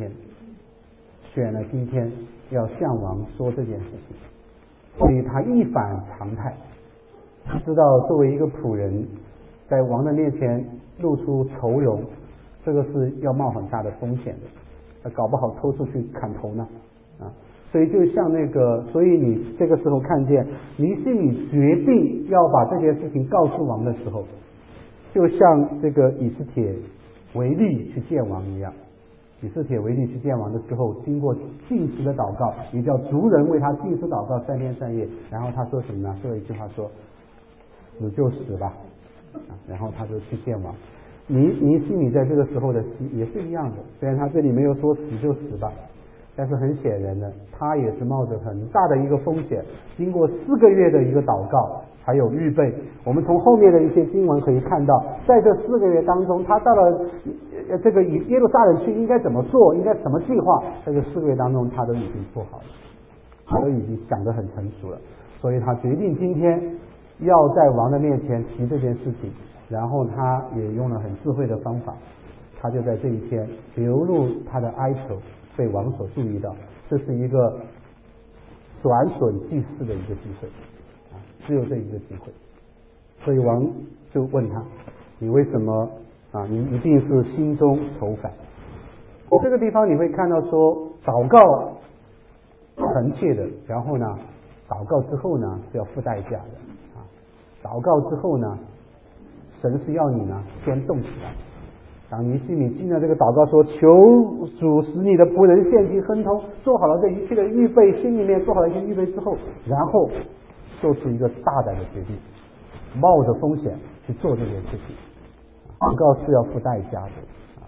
天要向王说这件事情，所以他一反常态，知道作为一个仆人在王的面前露出愁容，这个是要冒很大的风险的，搞不好偷出去砍头呢所以就像所以你这个时候看见尼希米决定要把这件事情告诉王的时候，就像这个以斯帖为例去见王一样。以斯帖为例去见王的时候，经过禁食的祷告，也叫族人为他禁食祷告3天3夜，然后他说什么呢？说了一句话说，死就死吧然后他就去见王。尼希米在这个时候的也是一样的，虽然他这里没有说死就死吧，但是很显然的，他也是冒着很大的一个风险，经过4个月的一个祷告还有预备。我们从后面的一些经文可以看到，在这4个月当中，他到了这个耶路撒冷去应该怎么做，应该什么计划，在这4个月当中他都已经做好了，他都已经想得很成熟了。所以他决定今天要在王的面前提这件事情，然后他也用了很智慧的方法，他就在这一天流露他的哀愁，被王所注意到，这是一个转损祭祀的一个机会只有这一个机会。所以王就问他，你为什么你一定是心中愁烦。这个地方你会看到说，祷告恳切的，然后呢祷告之后呢是要付代价的祷告之后呢，神是要你呢先动起来。当尼希米进了这个祷告说，求主使你的仆人献祭亨通，做好了这一切的预备，心里面做好了一些预备之后，然后做出一个大胆的决定，冒着风险去做这件事情。祷告是要付代价的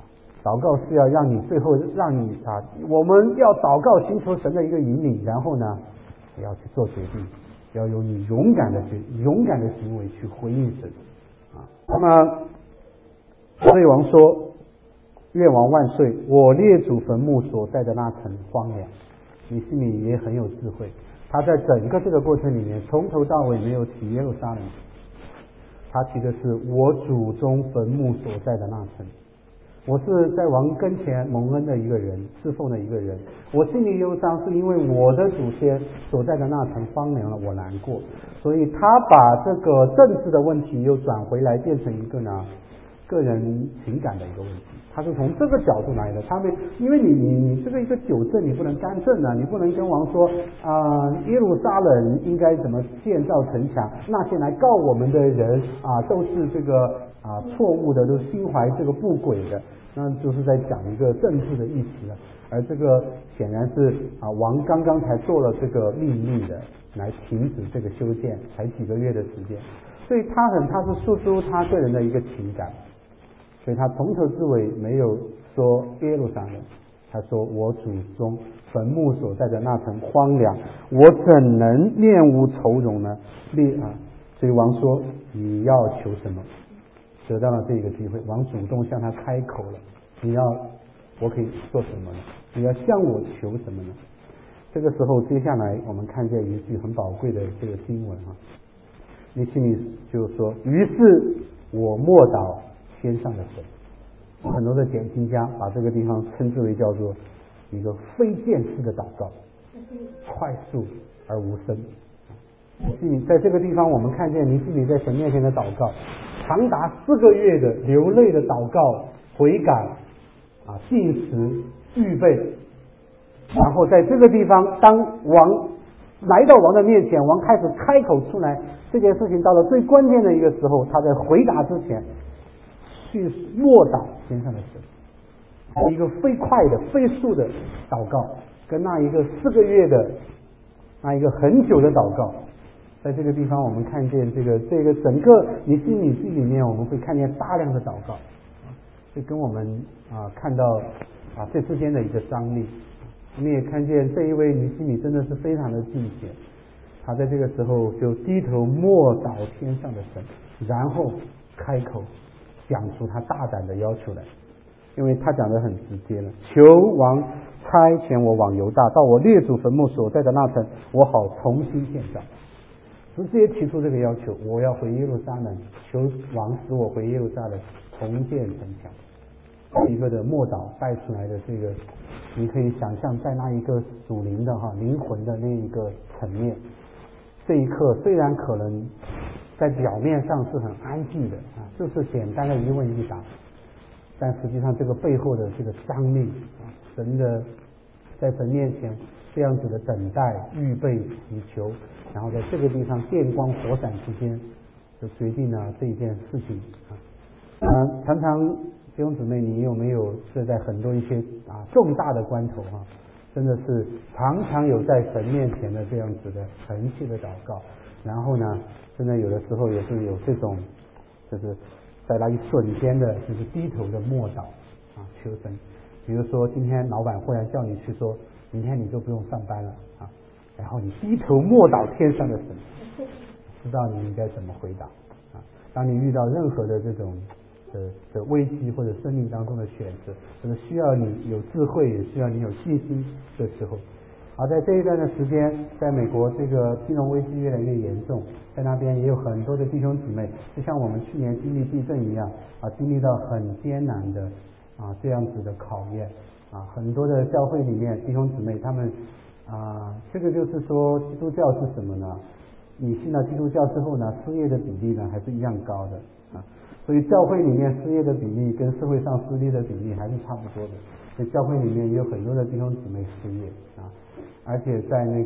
祷告是要让你最后让你我们要祷告寻求神的一个引领，然后呢也要去做决定，要有你勇敢的行为去回应神那么对王说，愿王万岁，我列祖坟墓所在的那城荒凉。你心里也很有智慧，他在整个这个过程里面从头到尾没有提耶路撒冷，他提的是我祖宗坟墓所在的那城。我是在王跟前蒙恩的一个人，侍奉的一个人，我心里忧伤，是因为我的祖先所在的那城荒凉了，我难过。所以他把这个政治的问题又转回来，变成一个个人情感的一个问题。他是从这个角度来的，因为你这个一个九正你不能干政你不能跟王说耶路撒冷应该怎么建造城墙，那些来告我们的人都是这个错误的，都是心怀这个不轨的，那就是在讲一个政治的议题了。而这个显然是王刚刚才做了这个命令的，来停止这个修建，才几个月的时间，所以他是诉诸他个人的一个情感，所以他从头至尾没有说耶路撒冷，他说我祖宗坟墓所在的那城荒凉，我怎能恋无愁容呢？所以王说你要求什么？得到了这个机会，王主动向他开口了，我可以做什么呢？你要向我求什么呢？这个时候接下来我们看见一句很宝贵的这个经文尼希米就说，于是我默祷天上的神。很多的解经家把这个地方称之为叫做一个非渐式的祷告，快速而无声。在这个地方我们看见尼希米在神面前的祷告，长达4个月的流泪的祷告、悔改禁食、预备，然后在这个地方当王来到王的面前，王开始开口出来，这件事情到了最关键的一个时候，他在回答之前去默祷天上的神，一个飞快的飞速的祷告，跟那一个4个月的那一个很久的祷告，在这个地方我们看见这个整个尼希米记里面，我们会看见大量的祷告，这跟我们看到这之间的一个张力。我们也看见这一位尼希米真的是非常的敬虔，他在这个时候就低头默祷天上的神，然后开口讲出他大胆的要求来，因为他讲得很直接了，求王差遣我往犹大，到我列祖坟墓所在的那城，我好重新建造。直接提出这个要求，我要回耶路撒冷，求王使我回耶路撒冷重建城墙。一个的默祷带出来的这个，你可以想象在那一个属灵的灵魂的那一个层面，这一刻虽然可能在表面上是很安静的就是简单的一问一答，但实际上这个背后的这个张力神的在神面前这样子的等待、预备、祈求，然后在这个地方电光火闪之间就决定了这一件事情常常弟兄姊妹，你有没有是在很多一些重大的关头真的是常常有在神面前的这样子的诚切的祷告，然后呢真的有的时候也是有这种就是在那一瞬间的就是低头的默祷求神。比如说今天老板忽然叫你去说明天你就不用上班了然后你低头默祷天上的神，知道你应该怎么回答当你遇到任何的这种的危机或者生命当中的选择，就是需要你有智慧，也需要你有信心的时候。而在这一段的时间，在美国这个金融危机越来越严重，在那边也有很多的弟兄姊妹，就像我们去年经历地震一样经历到很艰难的这样子的考验很多的教会里面弟兄姊妹他们这个就是说基督教是什么呢？你信了基督教之后呢，失业的比例呢还是一样高的所以教会里面失业的比例跟社会上失业的比例还是差不多的，所以教会里面也有很多的弟兄姊妹失业而且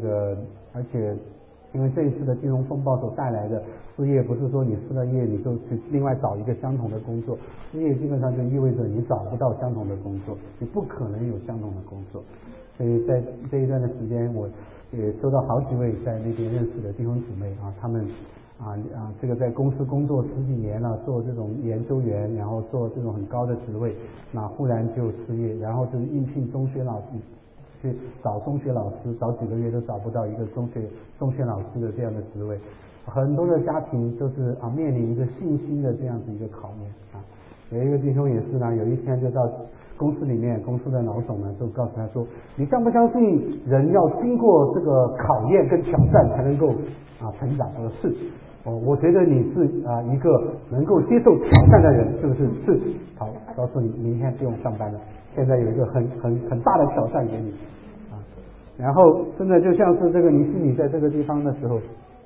因为这一次的金融风暴所带来的失业，不是说你失了业你就去另外找一个相同的工作，失业基本上就意味着你找不到相同的工作，你不可能有相同的工作。所以在这一段的时间，我也收到好几位在那边认识的弟兄姊妹他们这个在公司工作10几年了，做这种研究员，然后做这种很高的职位，那忽然就失业，然后就是应聘中学老师，去找中学老师，找几个月都找不到一个中学老师的这样的职位，很多的家庭都是面临一个信心的这样子一个考验啊。有一个弟兄也是呢，有一天就到公司里面，公司的老总呢就告诉他说：“你相不相信人要经过这个考验跟挑战才能够成长？”我说是。我觉得你是一个能够接受挑战的人，是不是？是。好，告诉你明天不用上班了，现在有一个很大的挑战给你啊。然后真的就像是这个尼西米在这个地方的时候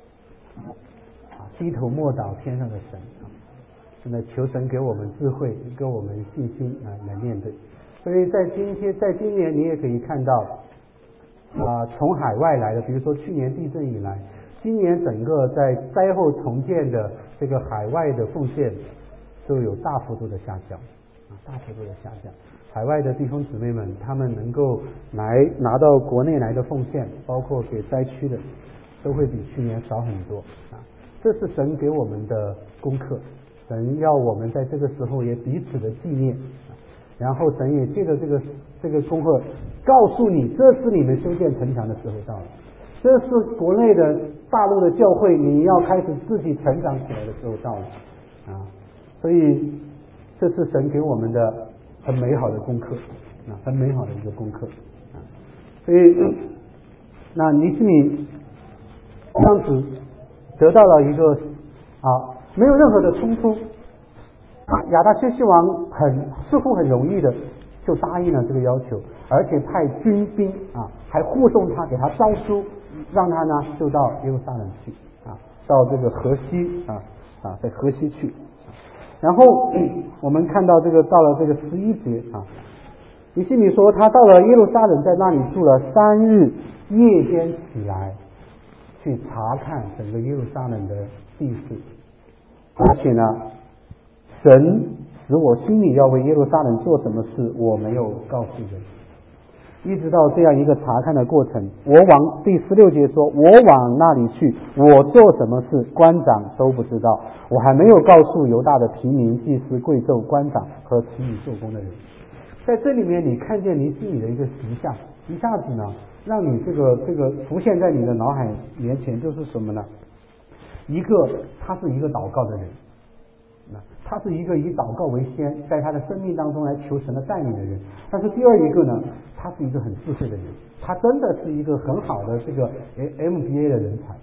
低头默祷天上的神真的求神给我们智慧，给我们信心来面对。所以在今年你也可以看到从海外来的，比如说去年地震以来，今年整个在灾后重建的这个海外的奉献都有大幅度的下降大幅度的下降。海外的弟兄姊妹们，他们能够来拿到国内来的奉献，包括给灾区的，都会比去年少很多这是神给我们的功课，神要我们在这个时候也彼此的纪念然后神也借着这个功课告诉你，这是你们修建城墙的时候到了，这是国内的大陆的教会你要开始自己成长起来的时候到了所以这是神给我们的很美好的功课很美好的一个功课所以那尼西米这样子得到了一个没有任何的冲突亚达薛西王似乎很容易的就答应了这个要求，而且派军兵还护送他，给他诏书，让他呢就到耶路撒冷去到这个河西在河西去。然后我们看到这个到了这个11节尼西米说他到了耶路撒冷，在那里住了3日，夜间起来去查看整个耶路撒冷的地势，而且呢神使我心里要为耶路撒冷做什么事，我没有告诉人。一直到这样一个查看的过程，我往第16节说，我往那里去，我做什么事，官长都不知道，我还没有告诉犹大的平民、祭司、贵胄、官长和其余做工的人。在这里面你看见尼西米的一个形象，一下子呢让你这个浮现在你的脑海面前，就是什么呢？一个他是一个祷告的人，他是一个以祷告为先，在他的生命当中来求神的带领的人。但是第二一个呢，他是一个很智慧的人，他真的是一个很好的这个 MBA 的人才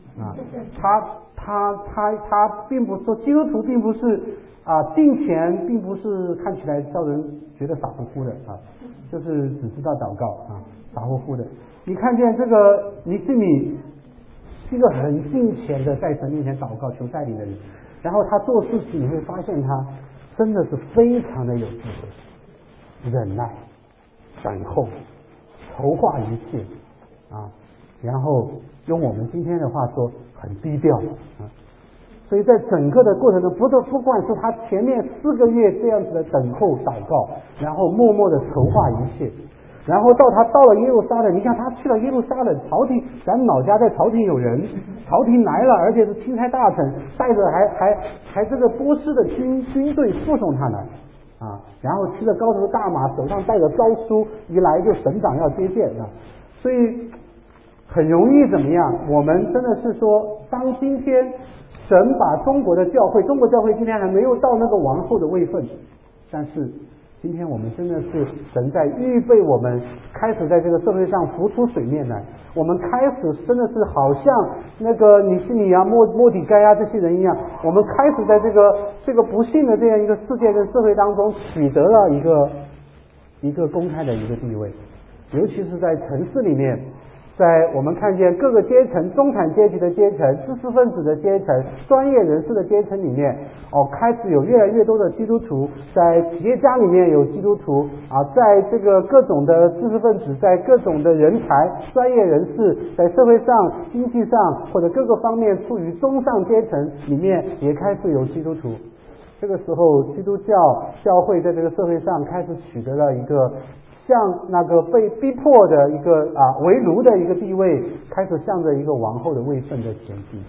他并不说基督徒并不是敬虔，并不是看起来叫人觉得傻乎乎的就是只知道祷告傻乎乎的。你看见这个尼西米是一个很敬虔的在神面前祷告求带领的人，然后他做事情你会发现他真的是非常的有智慧，忍耐、等候、筹划一切然后用我们今天的话说很低调所以在整个的过程中，不管是他前面4个月这样子的等候祷告，然后默默的筹划一切，然后他到了耶路撒冷，你看他去了耶路撒冷，朝廷咱老家在朝廷有人，朝廷来了，而且是钦差大臣，带着还这个波斯的军队护送他来然后骑着高头大马，手上带着诏书，一来就省长要接见所以很容易怎么样？我们真的是说，当今天神把中国教会今天还没有到那个王后的位分，但是今天我们真的是神在预备我们开始在这个社会上浮出水面来，我们开始真的是好像那个尼西米末底改这些人一样，我们开始在这个不幸的这样一个世界跟社会当中取得了一个公开的一个地位，尤其是在城市里面，在我们看见各个阶层，中产阶级的阶层、知识分子的阶层、专业人士的阶层里面开始有越来越多的基督徒，在企业家里面有基督徒在这个各种的知识分子，在各种的人才、专业人士，在社会上、经济上或者各个方面处于中上阶层里面也开始有基督徒。这个时候基督教会在这个社会上开始取得了一个像那个被逼迫的一个为奴的一个地位，开始向着一个王后的位分的前进。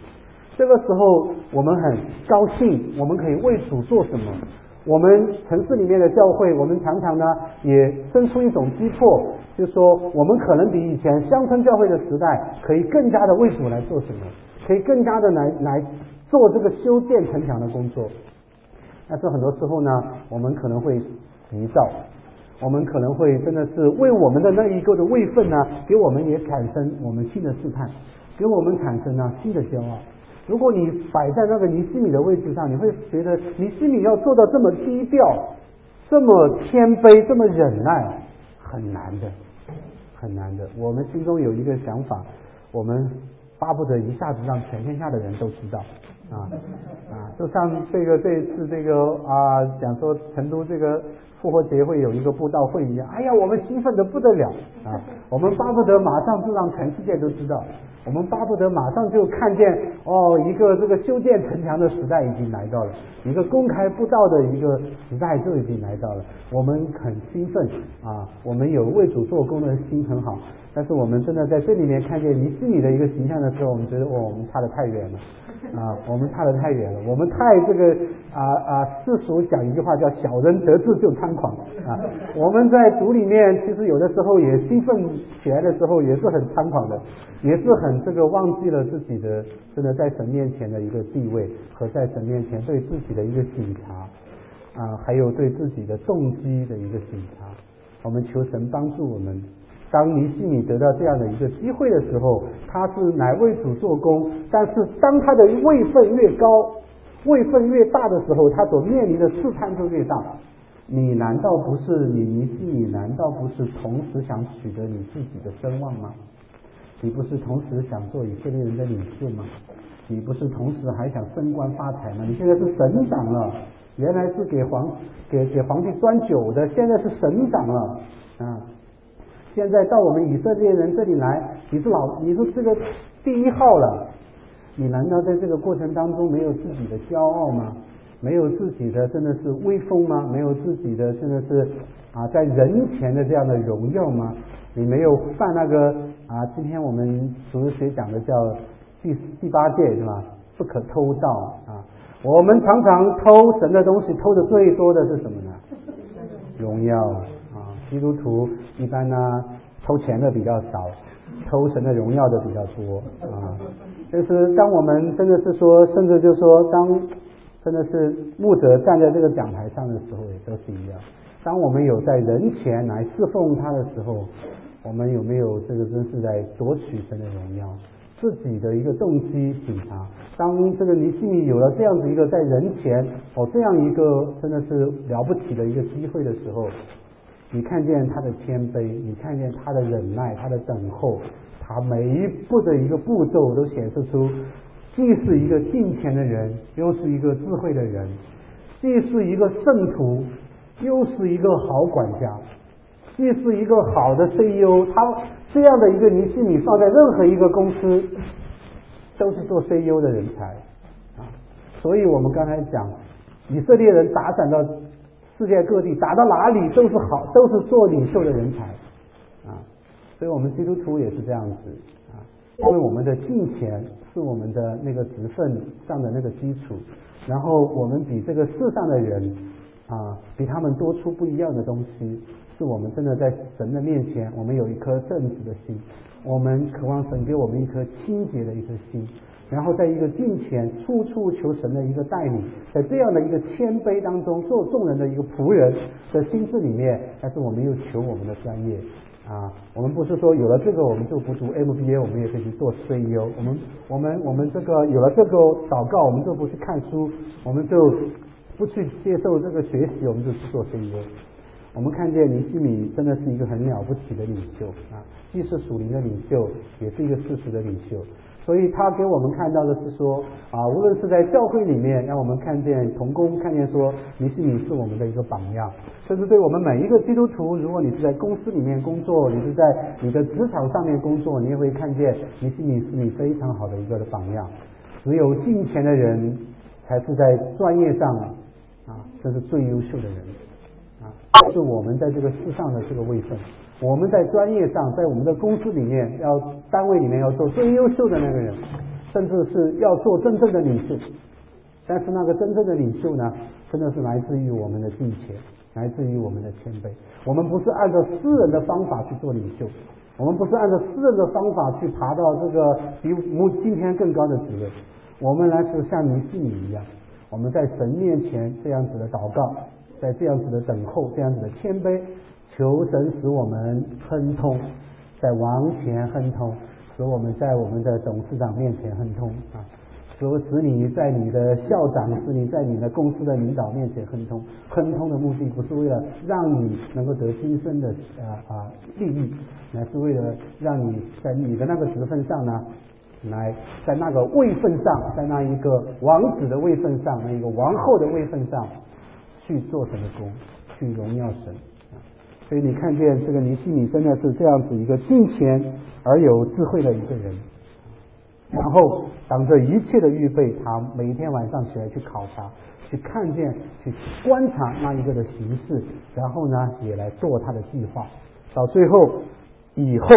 这个时候我们很高兴，我们可以为主做什么。我们城市里面的教会，我们常常呢也生出一种击迫，就是说我们可能比以前乡村教会的时代可以更加的为主来做什么，可以更加的来做这个修建城墙的工作。但是很多时候呢，我们可能会急躁，我们可能会真的是为我们的那一个的位分呢，给我们也产生我们新的试探，给我们产生呢新的骄傲。如果你摆在那个尼希米的位置上，你会觉得尼希米要做到这么低调，这么谦卑，这么忍耐，很难的，很难的。我们心中有一个想法，我们巴不得一下子让全天下的人都知道就像这一次讲说成都这个复活节会有一个布道会一样，哎呀，我们兴奋得不得了我们巴不得马上就让全世界都知道，我们巴不得马上就看见一个这个修建城墙的时代已经来到了，一个公开布道的一个时代就已经来到了，我们很兴奋我们有为主做工的心很好，但是我们真的在这里面看见尼希米的一个形象的时候，我们觉得我们差得太远了我们差得太远了，我们太这个世俗讲一句话叫小人得志就猖狂我们在主里面其实有的时候也兴奋起来的时候也是很猖狂的，也是很这个忘记了自己的真的在神面前的一个地位和在神面前对自己的一个省察还有对自己的动机的一个省察。我们求神帮助我们，当尼希米得到这样的一个机会的时候，他是乃为主做工，但是当他的位分越高，位分越大的时候，他所面临的试探就越大。你难道不是尼希米难道不是同时想取得你自己的声望吗？你不是同时想做以色列人的领袖吗？你不是同时还想升官发财吗？你现在是省长了，原来是给皇帝端酒的，现在是省长了现在到我们以色列人这里来，你是这个第一号了，你难道在这个过程当中没有自己的骄傲吗？没有自己的真的是威风吗？没有自己的真的是在人前的这样的荣耀吗？你没有犯那个今天我们俗学讲的叫第8戒是吧？不可偷盗我们常常偷神的东西，偷的最多的是什么呢？荣耀基督徒一般呢偷钱的比较少，偷神的荣耀的比较多就是当我们真的是说，甚至就说当真的是牧者站在这个讲台上的时候也都是一样，当我们有在人前来侍奉他的时候，我们有没有这个真是在夺取神的荣耀，自己的一个动机审查。当这个尼希米有了这样子一个在人前这样一个真的是了不起的一个机会的时候，你看见他的谦卑，你看见他的忍耐，他的等候，他每一步的一个步骤都显示出既是一个敬虔的人，又是一个智慧的人，既是一个圣徒，又是一个好管家，既是一个好的 CEO。 他这样的一个尼希米放在任何一个公司都是做 CEO 的人才所以我们刚才讲以色列人打散到世界各地，打到哪里都是好，都是做领袖的人才所以我们基督徒也是这样子因为我们的敬虔是我们的那个职分上的那个基础，然后我们比这个世上的人比他们多出不一样的东西，是我们真的在神的面前，我们有一颗正直的心，我们渴望神给我们一颗清洁的一颗心，然后在一个敬虔处处求神的一个带领，在这样的一个谦卑当中做众人的一个仆人的心智里面，但是我们又求我们的专业我们不是说有了这个我们就不读 MBA， 我们也可以去做 CEO， 我们这个有了这个祷告，我们就不去看书，我们就不去接受这个学习，我们就去做 CEO。 我们看见尼希米真的是一个很了不起的领袖既是属灵的领袖，也是一个事实的领袖。所以他给我们看到的是说无论是在教会里面让我们看见同工，看见说尼希米是我们的一个榜样，甚至对我们每一个基督徒，如果你是在公司里面工作，你是在你的职场上面工作，你也会看见尼希米是你非常好的一个的榜样。只有敬虔的人才是在专业上这是最优秀的人是我们在这个世上的这个位分，我们在专业上，在我们的公司里面单位里面要做最优秀的那个人， 甚至是要做真正的领袖。但是那个真正的领袖呢，真的是来自于我们的敬虔，来自于我们的谦卑。我们不是按照私人的方法去做领袖，我们不是按照私人的方法去爬到这个比我们今天更高的职位，我们来是像尼希米一样，我们在神面前这样子的祷告，在这样子的等候，这样子的谦卑，求神使我们亨通，在王前亨通，使我们在我们的董事长面前亨通啊，使你在你的校长，使你在你的公司的领导面前亨通。亨通的目的不是为了让你能够得今生的利益，乃是为了让你在你的那个职分上呢，来在那个位分上，在那一个王子的位分上，那一个王后的位分上去做神的工，去荣耀神。所以你看见这个尼希米真的是这样子一个敬虔而有智慧的一个人，然后当着一切的预备，他每一天晚上起来去考察，去看见，去观察那一个的形式，然后呢也来做他的计划，到最后以后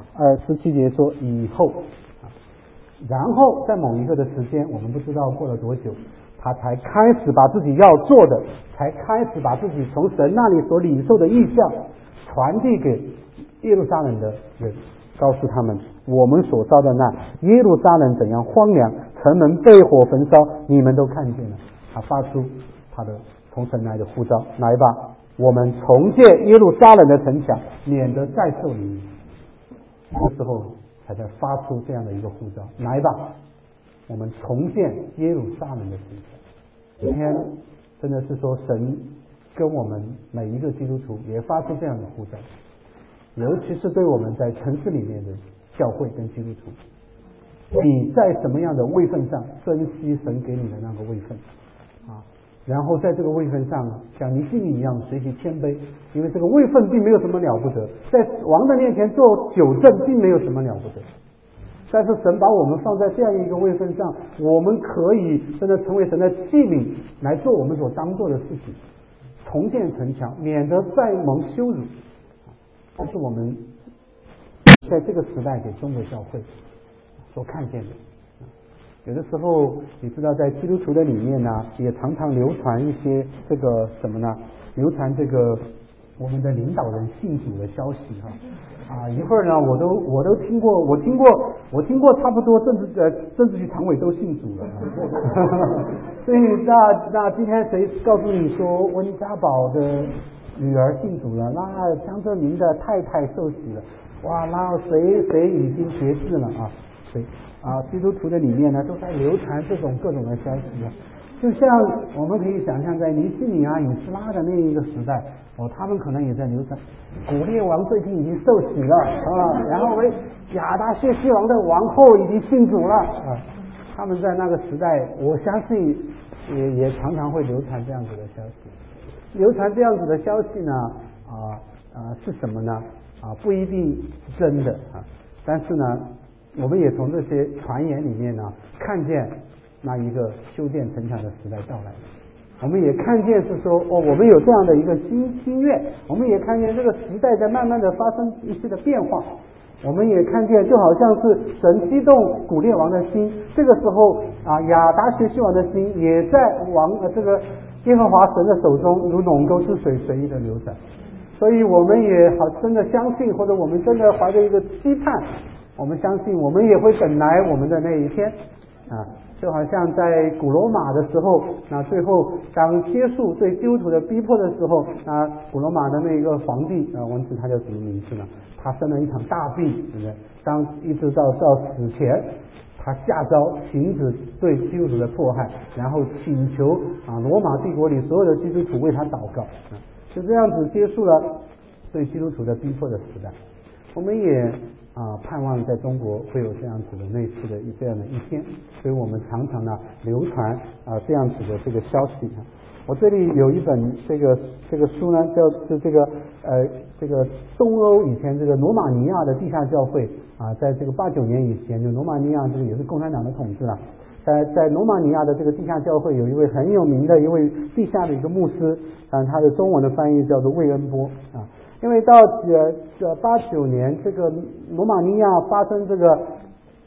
17节说以后然后在某一个的时间，我们不知道过了多久，他才开始把自己要做的，才开始把自己从神那里所领受的意象传递给耶路撒冷的人，告诉他们我们所遭的难，耶路撒冷怎样荒凉，城门被火焚烧，你们都看见了。他发出他的从神来的呼召，来吧，我们重建耶路撒冷的城墙，免得再受凌辱。这时候才在发出这样的一个呼召，来吧，我们重建耶路撒冷的城墙。今天真的是说神跟我们每一个基督徒也发出这样的呼召，尤其是对我们在城市里面的教会跟基督徒，你在什么样的位分上珍惜神给你的那个位分然后在这个位分上像尼希米一样学习谦卑，因为这个位分并没有什么了不得，在王的面前做九正并没有什么了不得，但是神把我们放在这样一个位分上，我们可以真的成为神的器皿，来做我们所当做的事情，重建城墙，免得再蒙羞辱。这是我们在这个时代给中国教会所看见的。有的时候你知道在基督徒的里面呢，也常常流传一些这个什么呢，流传这个我们的领导人信主的消息一会儿呢我都听过，我听过差不多政治局常委都信主了所以那今天谁告诉你说温家宝的女儿信主了，那江泽民的太太受洗了，哇，那谁已经决志了基督徒的里面呢都在流传这种各种的消息就像我们可以想象在尼希米以斯拉的那一个时代他们可能也在流传古列王最近已经受洗了然后亚达薛西王的王后已经信主了他们在那个时代我相信也常常会流传这样子的消息。流传这样子的消息呢是什么呢不一定是真的但是呢我们也从这些传言里面呢看见那一个修建城墙的时代到来了，我们也看见是说我们有这样的一个心愿，我们也看见这个时代在慢慢的发生一些的变化，我们也看见就好像是神激动古列王的心，这个时候亚达薛西王的心也在这个耶和华神的手中如垄沟之水随意的流转，所以我们也真的相信，或者我们真的怀着一个期盼，我们相信我们也会等来我们的那一天就好像在古罗马的时候，那最后当结束对基督徒的逼迫的时候，古罗马的那个皇帝忘记他叫什么名字了，他生了一场大病，对不对？一直到死前，他下诏停止对基督徒的迫害，然后请求罗马帝国里所有的基督徒为他祷告就这样子结束了对基督徒的逼迫的时代。我们也盼望在中国会有这样子的类似的这样的一天，所以我们常常呢流传这样子的这个消息我这里有一本这个书呢，是这个东欧以前这个罗马尼亚的地下教会在这个89年以前，就罗马尼亚这个也是共产党的统治了，在罗马尼亚的这个地下教会有一位很有名的一位地下的一个牧师，他的中文的翻译叫做魏恩波因为到89年这个罗马尼亚发生这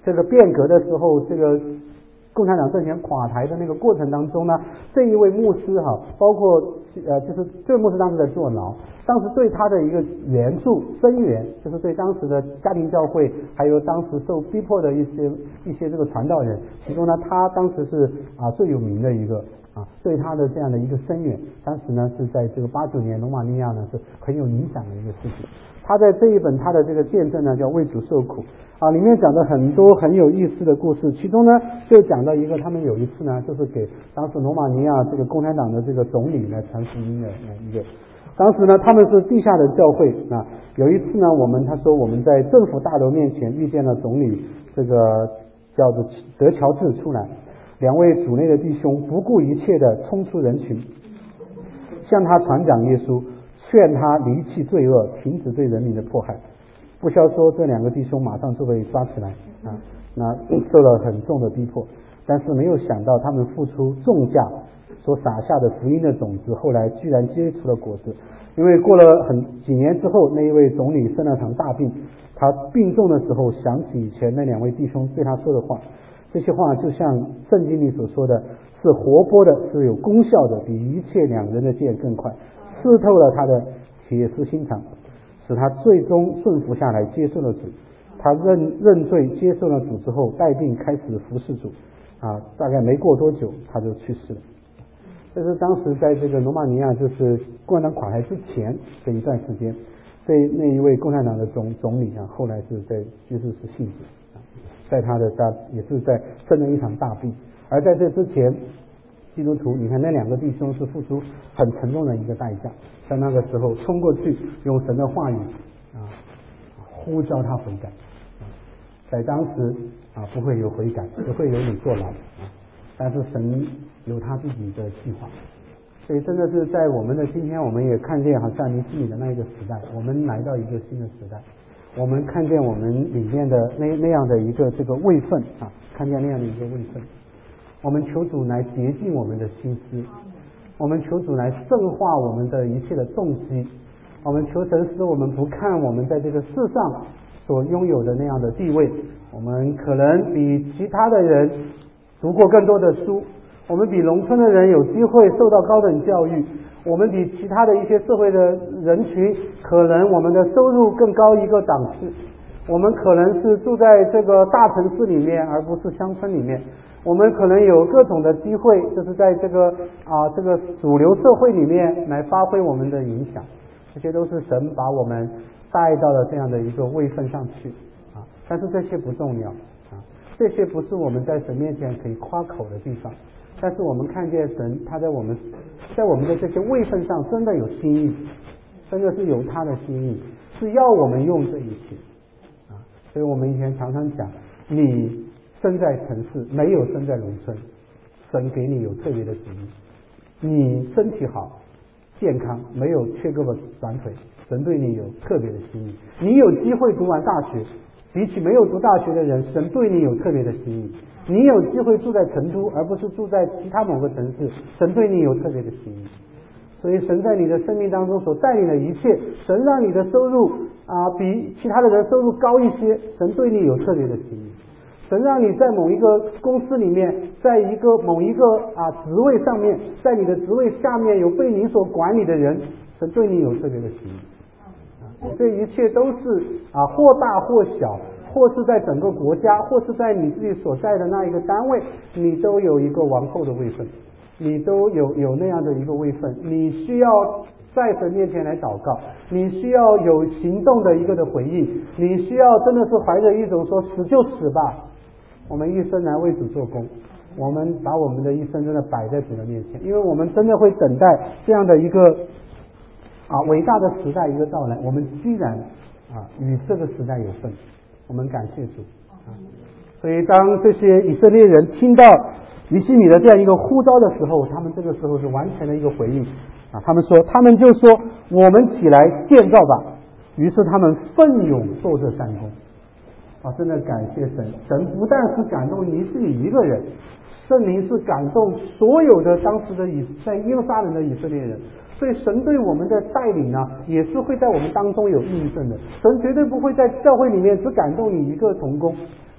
这个变革的时候，这个共产党政权垮台的那个过程当中呢，这一位牧师包括就是这位牧师当时在坐牢，当时对他的一个援助声援，就是对当时的家庭教会，还有当时受逼迫的一些这个传道人，其中呢，他当时是最有名的一个对他的这样的一个声援，当时呢是在这个89年罗马尼亚呢是很有影响的一个事情。他在这一本他的这个见证呢叫为主受苦里面讲的很多很有意思的故事，其中呢就讲到一个他们有一次呢就是给当时罗马尼亚这个共产党的这个总理来传福音的一个，当时呢他们是地下的教会有一次呢他说我们在政府大楼面前遇见了总理这个叫做德乔治出来，两位主内的弟兄不顾一切的冲出人群，向他传讲耶稣，劝他离弃罪恶，停止对人民的迫害。不消说这两个弟兄马上就被抓起来那受了很重的逼迫，但是没有想到他们付出重价所撒下的福音的种子，后来居然结出了果子。因为过了几年之后，那一位总理生了场大病，他病重的时候想起以前那两位弟兄对他说的话，这些话就像圣经里所说的，是活泼的，是有功效的，比一切两人的剑更快，刺透了他的铁丝心肠，使他最终顺服下来，接受了主。他认罪接受了主之后，带病开始服侍主大概没过多久他就去世了。这是当时在这个罗马尼亚就是共产党垮台之前的一段时间，对那一位共产党的总理后来是在居士是信主在他的也是在生了一场大病。而在这之前，基督徒你看那两个弟兄是付出很沉重的一个代价，在那个时候冲过去用神的话语呼召他悔改在当时不会有悔改，只会有你坐牢但是神有他自己的计划。所以真的是在我们的今天，我们也看见好像尼希米的那一个时代，我们来到一个新的时代，我们看见我们里面的那样的一个这个位分看见那样的一个位分。我们求主来洁净我们的心思，我们求主来圣化我们的一切的动机，我们求神使我们不看我们在这个世上所拥有的那样的地位，我们可能比其他的人读过更多的书，我们比农村的人有机会受到高等教育，我们比其他的一些社会的人群可能我们的收入更高一个档次，我们可能是住在这个大城市里面而不是乡村里面，我们可能有各种的机会，就是在这个主流社会里面来发挥我们的影响，这些都是神把我们带到了这样的一个位分上去但是这些不重要这些不是我们在神面前可以夸口的地方，但是我们看见神他在我们的这些位分上真的有心意，真的是有他的心意，是要我们用这一切所以我们以前常常讲，你生在城市没有生在农村，神给你有特别的旨意，你身体好健康没有缺胳膊短腿，神对你有特别的心意，你有机会读完大学，比起没有读大学的人，神对你有特别的心意，你有机会住在成都而不是住在其他某个城市，神对你有特别的心意。所以神在你的生命当中所带领的一切，神让你的收入比其他的人收入高一些，神对你有特别的心意。神让你在某一个公司里面，在某一个职位上面，在你的职位下面有被你所管理的人，神对你有特别的心意这一切都是或大或小，或是在整个国家，或是在你自己所在的那一个单位，你都有一个王后的位分，你都有那样的一个位分，你需要在神面前来祷告，你需要有行动的一个的回应，你需要真的是怀着一种说死就死吧，我们一生来为主做工，我们把我们的一生真的摆在主的面前，因为我们真的会等待这样的一个伟大的时代一个到来，我们居然与这个时代有份，我们感谢主所以当这些以色列人听到尼希米的这样一个呼召的时候，他们这个时候是完全的一个回应他们就说我们起来建造吧，于是他们奋勇做这善工真的感谢神，神不但是感动尼希米一个人，圣灵是感动所有的当时的在耶路撒冷的以色列人，所以神对我们的带领也是会在我们当中有印证的，神绝对不会在教会里面只感动你一个同工，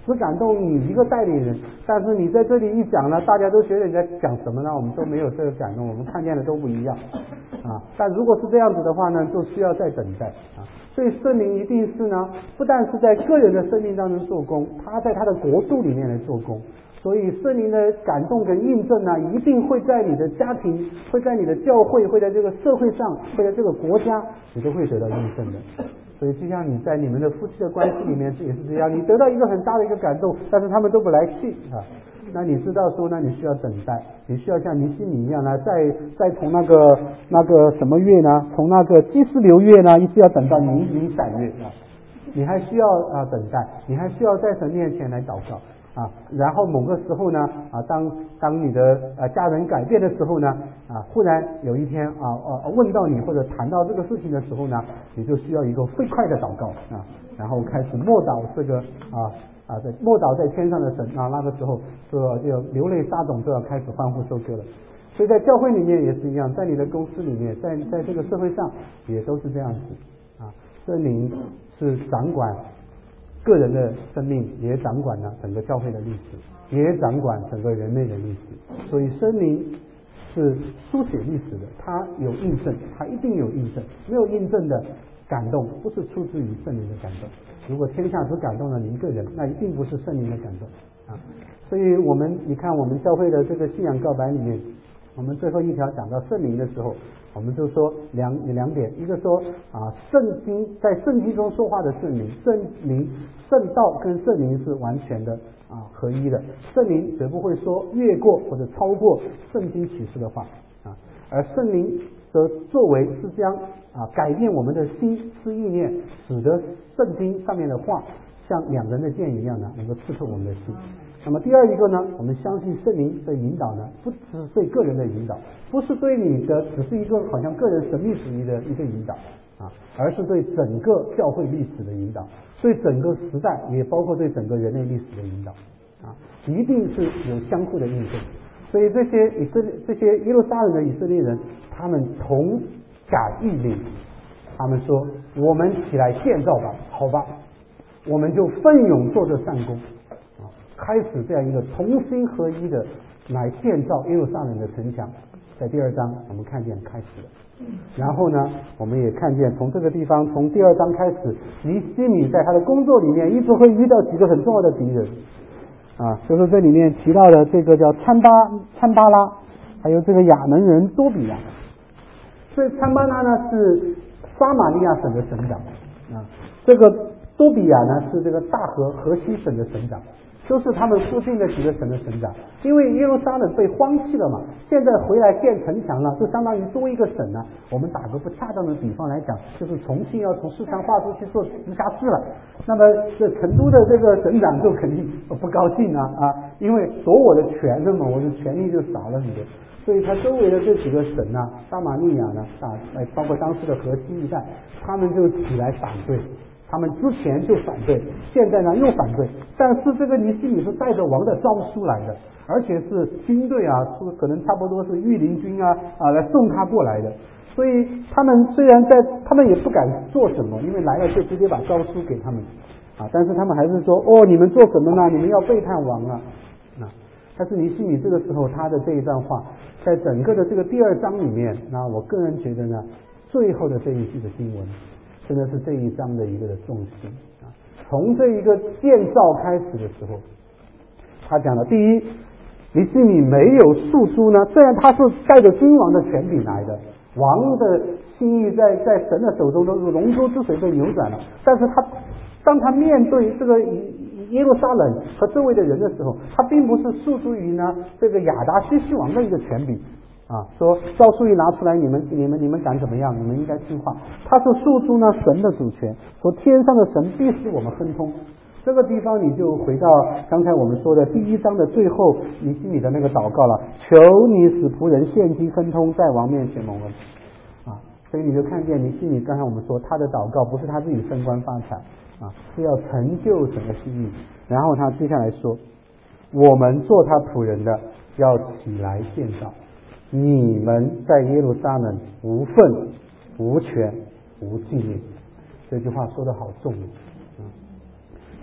只感动你一个代理人，但是你在这里一讲呢，大家都觉得你在讲什么呢？我们都没有这个感动，我们看见的都不一样啊。但如果是这样子的话呢，就需要再等待啊。所以圣灵一定是呢，不但是在个人的生命当中做工，他在他的国度里面来做工。所以圣灵的感动跟印证呢，一定会在你的家庭，会在你的教会，会在这个社会上，会在这个国家，你都会得到印证的。所以就像你在你们的夫妻的关系里面也是这样，你得到一个很大的一个感动，但是他们都不来气啊。那你知道说呢，你需要等待，你需要像尼希米一样呢，再从那个什么月呢，从那个基斯流月呢，一直要等到尼散月啊，你还需要等待，你还需要在神面前来祷告。啊，然后某个时候呢，当你的家人改变的时候呢，忽然有一天问到你或者谈到这个事情的时候呢，你就需要一个飞快的祷告啊，然后开始默祷这个在默祷在天上的神啊，那个时候就流泪撒种就要开始欢呼收割了。所以在教会里面也是一样，在你的公司里面，在这个社会上也都是这样子啊，圣灵是掌管个人的生命，也掌管了整个教会的历史，也掌管整个人类的历史。所以圣灵是书写历史的，它有印证，它一定有印证。没有印证的感动，不是出自于圣灵的感动。如果天下只感动了你一个人，那一定不是圣灵的感动啊。所以你看我们教会的这个信仰告白里面，我们最后一条讲到圣灵的时候，我们就说两点，一个说圣经在圣经中说话的圣灵，圣道跟圣灵是完全的合一的，圣灵绝不会说越过或者超过圣经启示的话啊，而圣灵的作为是将改变我们的心思意念，使得圣经上面的话像两人的剑一样的能够刺透我们的心。那么第二一个呢，我们相信圣灵的引导呢，不只是对个人的引导，不是对你的只是一个好像个人神秘主义的一个引导而是对整个教会历史的引导，对整个时代，也包括对整个人类历史的引导一定是有相互的印证。所以这些耶路撒冷的以色列人，他们同感意令，他们说我们起来建造吧，好吧，我们就奋勇做这善工开始这样一个同心合一的来建造耶路撒冷的城墙。在第二章我们看见开始了，然后呢我们也看见从这个地方，从第二章开始，尼希米在他的工作里面一直会遇到几个很重要的敌人就是这里面提到的这个叫参巴拉，还有这个亚门人多比亚。所以参巴拉呢是撒玛利亚省的省长这个多比亚呢是这个大河西省的省长，都是他们附近的几个省的省长。因为耶路撒冷被荒弃了嘛，现在回来建城墙了，就相当于多一个省呢。我们打个不恰当的比方来讲，就是重庆要从四川划出去做直辖市了，那么这成都的这个省长就肯定不高兴因为夺我的权了嘛，我的权力就少了很多。所以他周围的这几个省撒玛利亚呢包括当时的河西一带，他们就起来反对。他们之前就反对，现在呢又反对，但是这个尼希米是带着王的诏书来的，而且是军队可能差不多是御林军来送他过来的。所以他们虽然他们也不敢做什么，因为来了就直接把诏书给他们但是他们还是说你们做什么呢？你们要背叛王但是尼希米这个时候他的这一段话，在整个的这个第二章里面，那我个人觉得呢，最后的这一句的经文真的是这一章的一个的重心从这一个建造开始的时候，他讲了第一，尼希米没有诉诸呢，虽然他是带着君王的权柄来的，王的心意在神的手中都是龙舟之水被扭转了，但是当他面对这个耶路撒冷和周围的人的时候，他并不是诉诸于呢这个亚达薛西王的一个权柄说诏书一拿出来，你们敢怎么样？你们应该听话。他是诉诸呢神的主权，说天上的神必使我们亨通。这个地方你就回到刚才我们说的第一章的最后尼希米的那个祷告了，求你使仆人现今亨通，在王面前蒙恩所以你就看见尼希米刚才我们说他的祷告不是他自己升官发财是要成就神的心意。然后他接下来说，我们做他仆人的要起来建造，你们在耶路撒冷无份无权无纪念。这句话说得好重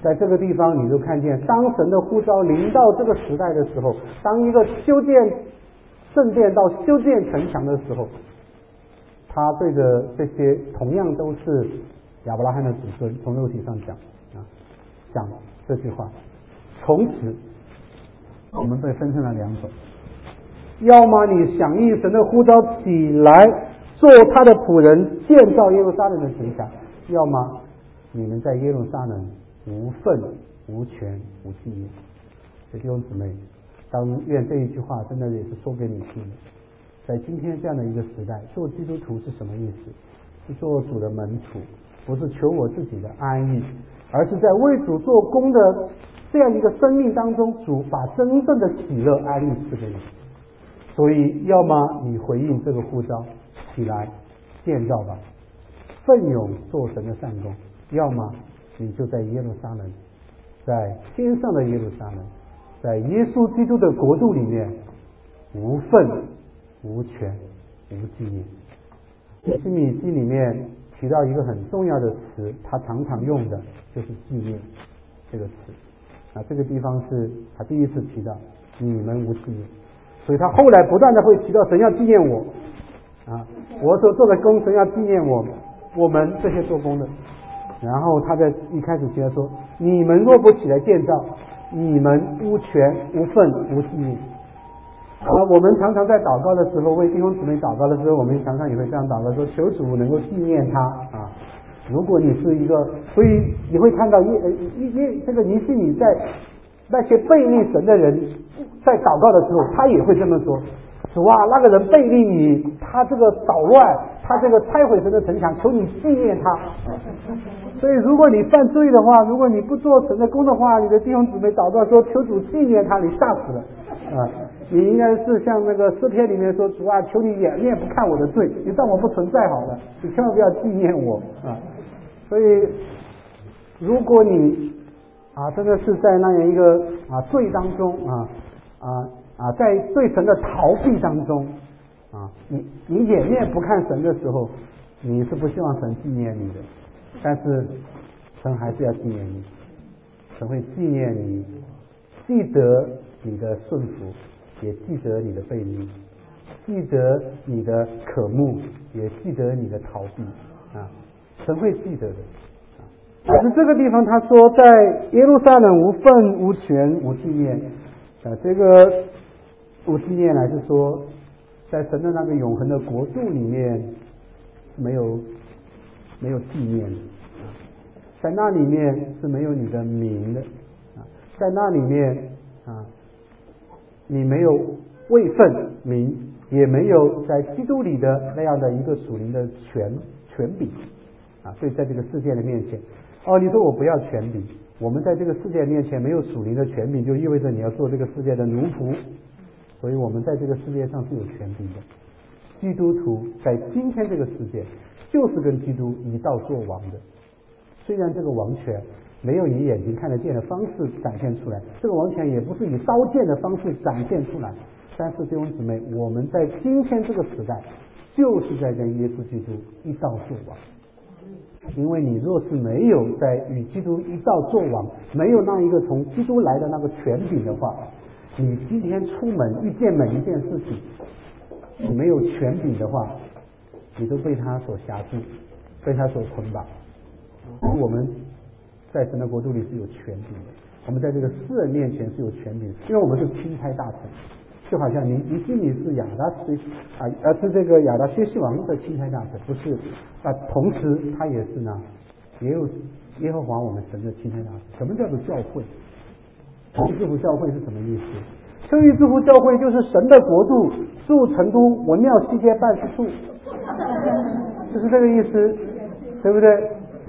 在这个地方你就看见，当神的呼召临到这个时代的时候，当一个修建圣殿到修建城墙的时候，他对着这些同样都是亚伯拉罕的子孙，从肉体上讲这句话。从此我们被分成了两种，要么你响应神的呼召起来做他的仆人，建造耶路撒冷的城墙，要么你们在耶路撒冷无份无权无纪念。弟兄姊妹，愿这一句话真的也是说给你听的。在今天这样的一个时代，做基督徒是什么意思？是做主的门徒，不是求我自己的安逸，而是在为主做工的这样一个生命当中，主把真正的喜乐安逸赐给你。所以要么你回应这个呼召，起来建造吧，奋勇做神的善工，要么你就在耶路撒冷，在天上的耶路撒冷，在耶稣基督的国度里面无份无权无纪念。耶西米记里面提到一个很重要的词，他常常用的就是纪念这个词。这个地方是他第一次提到你们无纪念，所以他后来不断的会提到神要纪念我我所做的工，神要纪念我们这些做工的。然后他在一开始提到说，你们若不起来建造，你们无权无份无纪念。我们常常在祷告的时候，为弟兄姊妹祷告的时候，我们常常也会这样祷告说，求主能够纪念他如果你是一个，所以你会看到这个尼希米在那些背逆神的人在祷告的时候，他也会这么说，主啊，那个人背逆你，他这个捣乱，他这个拆毁神的城墙，求你纪念他。所以如果你犯罪的话，如果你不做神的工的话，你的弟兄姊妹祷告说求主纪念他，你吓死了你应该是像那个诗篇里面说，主啊，求你掩面不看我的罪，你当我不存在好了，你千万不要纪念我所以如果你真的是在那样一个罪当中在对神的逃避当中你掩面不看神的时候，你是不希望神纪念你的，但是神还是要纪念你，神会纪念你，记得你的顺服，也记得你的背逆，记得你的渴慕，也记得你的逃避神会记得的可是这个地方他说，在耶路撒冷无份无权无纪念这个无纪念来是说，在神的那个永恒的国度里面没有纪念在那里面是没有你的名的在那里面你没有位分名，也没有在基督里的那样的一个属灵的权柄所以在这个世界的面前你说我不要权柄，我们在这个世界面前没有属灵的权柄，就意味着你要做这个世界的奴仆，所以我们在这个世界上是有权柄的。基督徒在今天这个世界就是跟基督一道做王的，虽然这个王权没有以眼睛看得见的方式展现出来，这个王权也不是以刀剑的方式展现出来，但是弟兄姊妹，我们在今天这个时代就是在跟耶稣基督一道做王。因为你若是没有在与基督一道做王，没有那一个从基督来的那个权柄的话，你今天出门遇见每一件事情，你没有权柄的话，你都被他所辖制，被他所捆绑。我们在神的国度里是有权柄的，我们在这个世人面前是有权柄的，因为我们是钦差大臣，就好像尼希米是是这个亚达薛西王的钦差大臣，不是同时他也是呢，也有耶和华我们神的钦差大臣。什么叫做教会？秋雨之福教会是什么意思？秋雨之福教会就是神的国度驻成都文庙西街办事处，就是这个意思，对不对？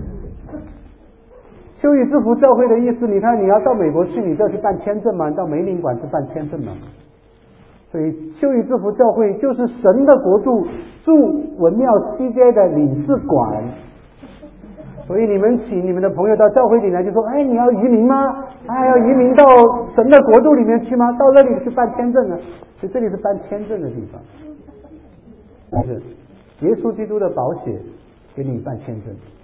秋雨之福教会的意思，你看你要到美国去，你就要去办签证嘛，你到梅领馆去办签证嘛。所以秋雨之福教会就是神的国度驻文庙西街的领事馆。所以你们请你们的朋友到教会里来，就说你要移民吗？要移民到神的国度里面去吗？到那里去办签证呢？所以这里是办签证的地方，是耶稣基督的宝血给你办签证。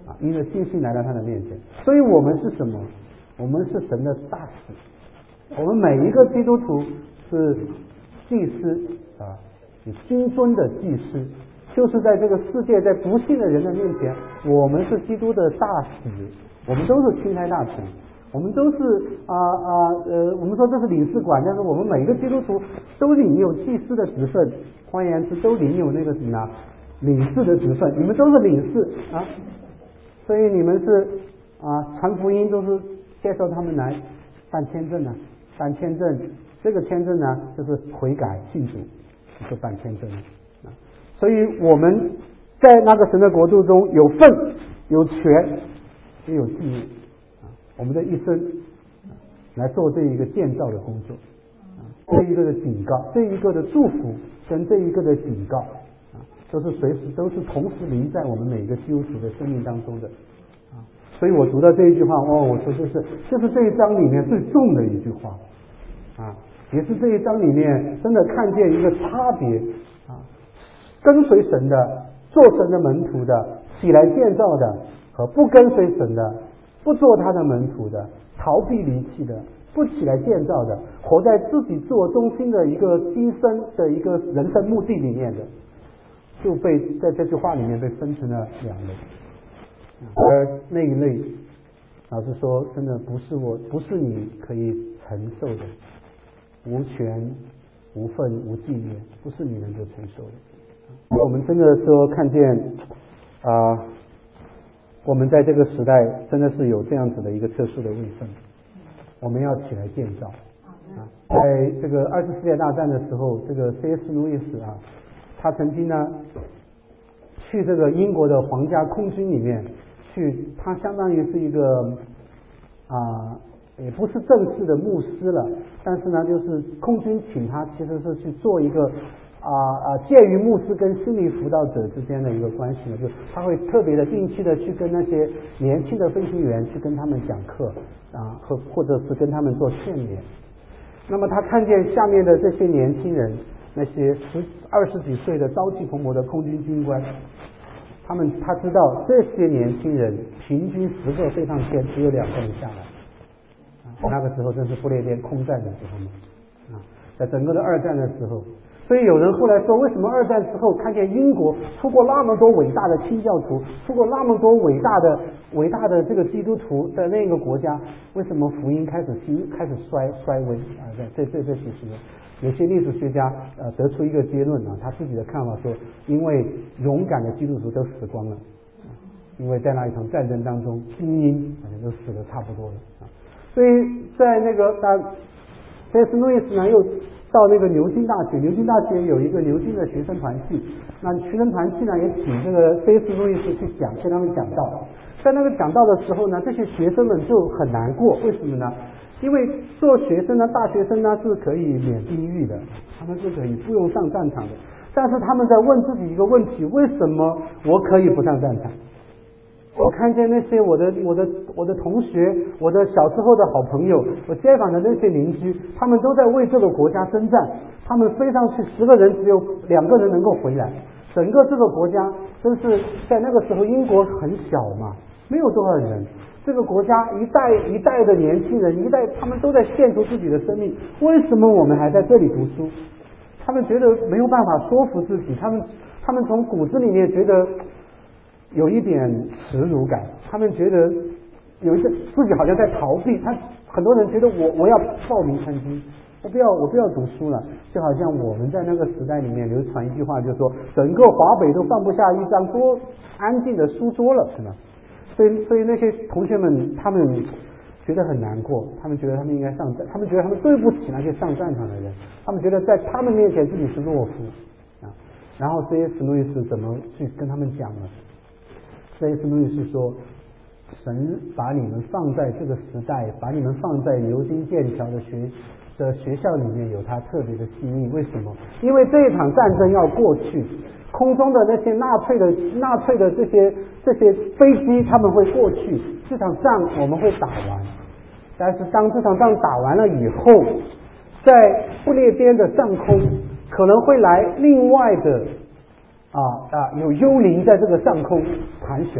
因着信心来到他的面前。所以我们是什么？我们是神的大使，我们每一个基督徒是祭司君尊的祭司，就是在这个世界，在不信的人的面前，我们是基督的大使，我们都是钦差大臣，我们都是我们说这是领事馆，但是我们每一个基督徒都领有祭司的职分，换言之，都领有那个什么领事的职分，你们都是领事啊，所以你们是传福音都是接受他们来办签证办签证，这个签证呢就是悔改信主，就办签证所以我们在那个神的国度中有份有权也有义务我们的一生来做这一个建造的工作这一个的警告，这一个的祝福跟这一个的警告都是随时都是同时临在我们每一个基督徒的生命当中的所以我读到这一句话我说这是这一章里面最重的一句话也是这一章里面真的看见一个差别跟随神的做神的门徒的起来建造的和不跟随神的不做他的门徒的逃避离弃的不起来建造的活在自己自我中心的一个今生的一个人生目的里面的，就被在这句话里面被分成了两类而那一类老实说真的不是你可以承受的，无权无份无纪念，不是你能够承受的我们真的说看见我们在这个时代真的是有这样子的一个特殊的位分，我们要起来建造在这个2次世界大战的时候，这个 C.S. 路易斯他曾经呢去这个英国的皇家空军里面去，他相当于是一个也不是正式的牧师了，但是呢就是空军请他其实是去做一个介于牧师跟心理辅导者之间的一个关系呢，就他会特别的定期的去跟那些年轻的飞行员去跟他们讲课或者是跟他们做劝勉。那么他看见下面的这些年轻人，那些20几岁的朝气蓬勃的空军军官，他知道这些年轻人平均10个飞上天只有2个人下来那个时候正是不列颠空战的时候嘛在整个的二战的时候，所以有人后来说，为什么二战之后看见英国出过那么多伟大的清教徒，出过那么多伟大的这个基督徒在那个国家，为什么福音开始衰微这其实有些历史学家得出一个结论他自己的看法说，因为勇敢的基督徒都死光了因为在那一场战争当中精英好像都死得差不多了所以在那个C.S. 路易斯呢又到那个牛津大学有一个牛津的学生团契，那学生团契呢也请这个 C.S. 路易斯去跟他们讲道，在那个讲道的时候呢，这些学生们就很难过，为什么呢？因为做学生呢，大学生呢是可以免地狱的，他们是可以不用上战场的，但是他们在问自己一个问题，为什么我可以不上战场？我看见那些我的同学，我的小时候的好朋友，我街坊的那些邻居，他们都在为这个国家征战，他们飞上去10个人只有2个人能够回来，整个这个国家真是在那个时候英国很小嘛，没有多少人，这个国家一代一代的年轻人，他们都在献出自己的生命，为什么我们还在这里读书？他们觉得没有办法说服自己，他们从骨子里面觉得有一点耻辱感，他们觉得自己好像在逃避，很多人觉得我要报名参军，我不要读书了，就好像我们在那个时代里面流传一句话，就是说整个华北都放不下一张多安静的书桌了，是吗？所以那些同学们他们觉得很难过，他们觉得他们应该上战，他们觉得他们对不起那些上战场的人，他们觉得在他们面前自己是弱夫然后这些史路易斯怎么去跟他们讲呢？C.S. 路易斯说，神把你们放在这个时代，把你们放在牛津剑桥的学校里面，有他特别的心意。为什么？因为这一场战争要过去，空中的那些纳粹的这些飞机他们会过去，这场仗我们会打完。但是当这场仗打完了以后，在不列颠的上空可能会来另外的有幽灵在这个上空盘旋，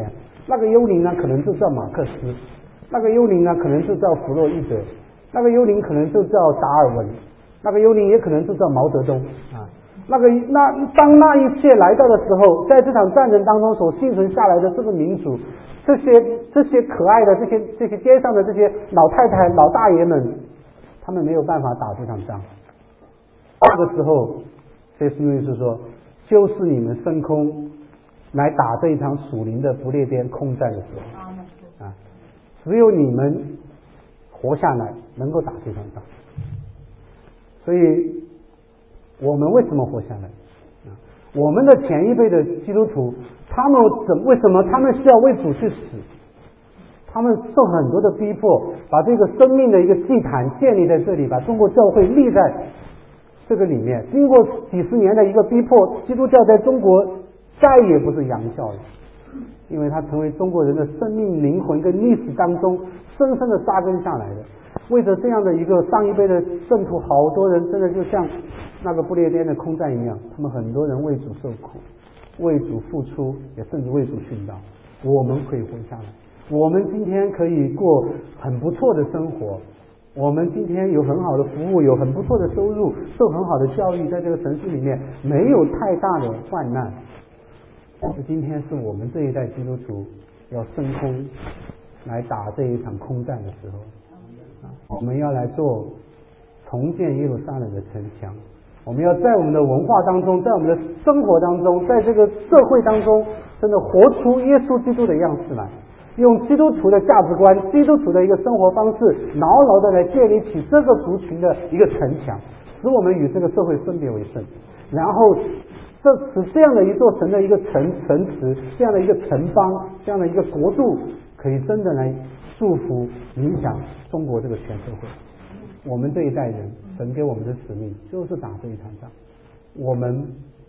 那个幽灵呢可能就叫马克思，那个幽灵呢可能就叫弗洛伊德，那个幽灵可能就叫达尔文，那个幽灵也可能就叫毛泽东啊。当那一切来到的时候，在这场战争当中所幸存下来的这个民主，这些可爱的这些街上的这些老太太老大爷们，他们没有办法打这场仗。这个时候这书律师说，就是你们升空来打这一场属灵的不列颠空战的时候啊，只有你们活下来能够打这场仗。所以我们为什么活下来？我们的前一辈的基督徒，他们为什么他们需要为主去死？他们受很多的逼迫，把这个生命的一个祭坛建立在这里，把中国教会立在这个里面。经过几十年的一个逼迫，基督教在中国再也不是洋教了，因为它成为中国人的生命灵魂跟历史当中深深的扎根下来的。为着这样的一个上一辈的圣徒，好多人真的就像那个不列颠的空战一样，他们很多人为主受苦，为主付出，也甚至为主殉道。我们可以活下来，我们今天可以过很不错的生活，我们今天有很好的服务，有很不错的收入，受很好的教育，在这个城市里面没有太大的患难。但是今天是我们这一代基督徒要升空来打这一场空战的时候，我们要来做重建耶路撒冷的城墙，我们要在我们的文化当中，在我们的生活当中，在这个社会当中，真的活出耶稣基督的样式来，用基督徒的价值观，基督徒的一个生活方式，牢牢的来建立起这个族群的一个城墙，使我们与这个社会分别为圣，然后使这样的一座城的一个城池，这样的一个城邦，这样的一个国度，可以真的来祝福影响中国这个全社会。我们这一代人，神给我们的使命就是打这一场仗，我们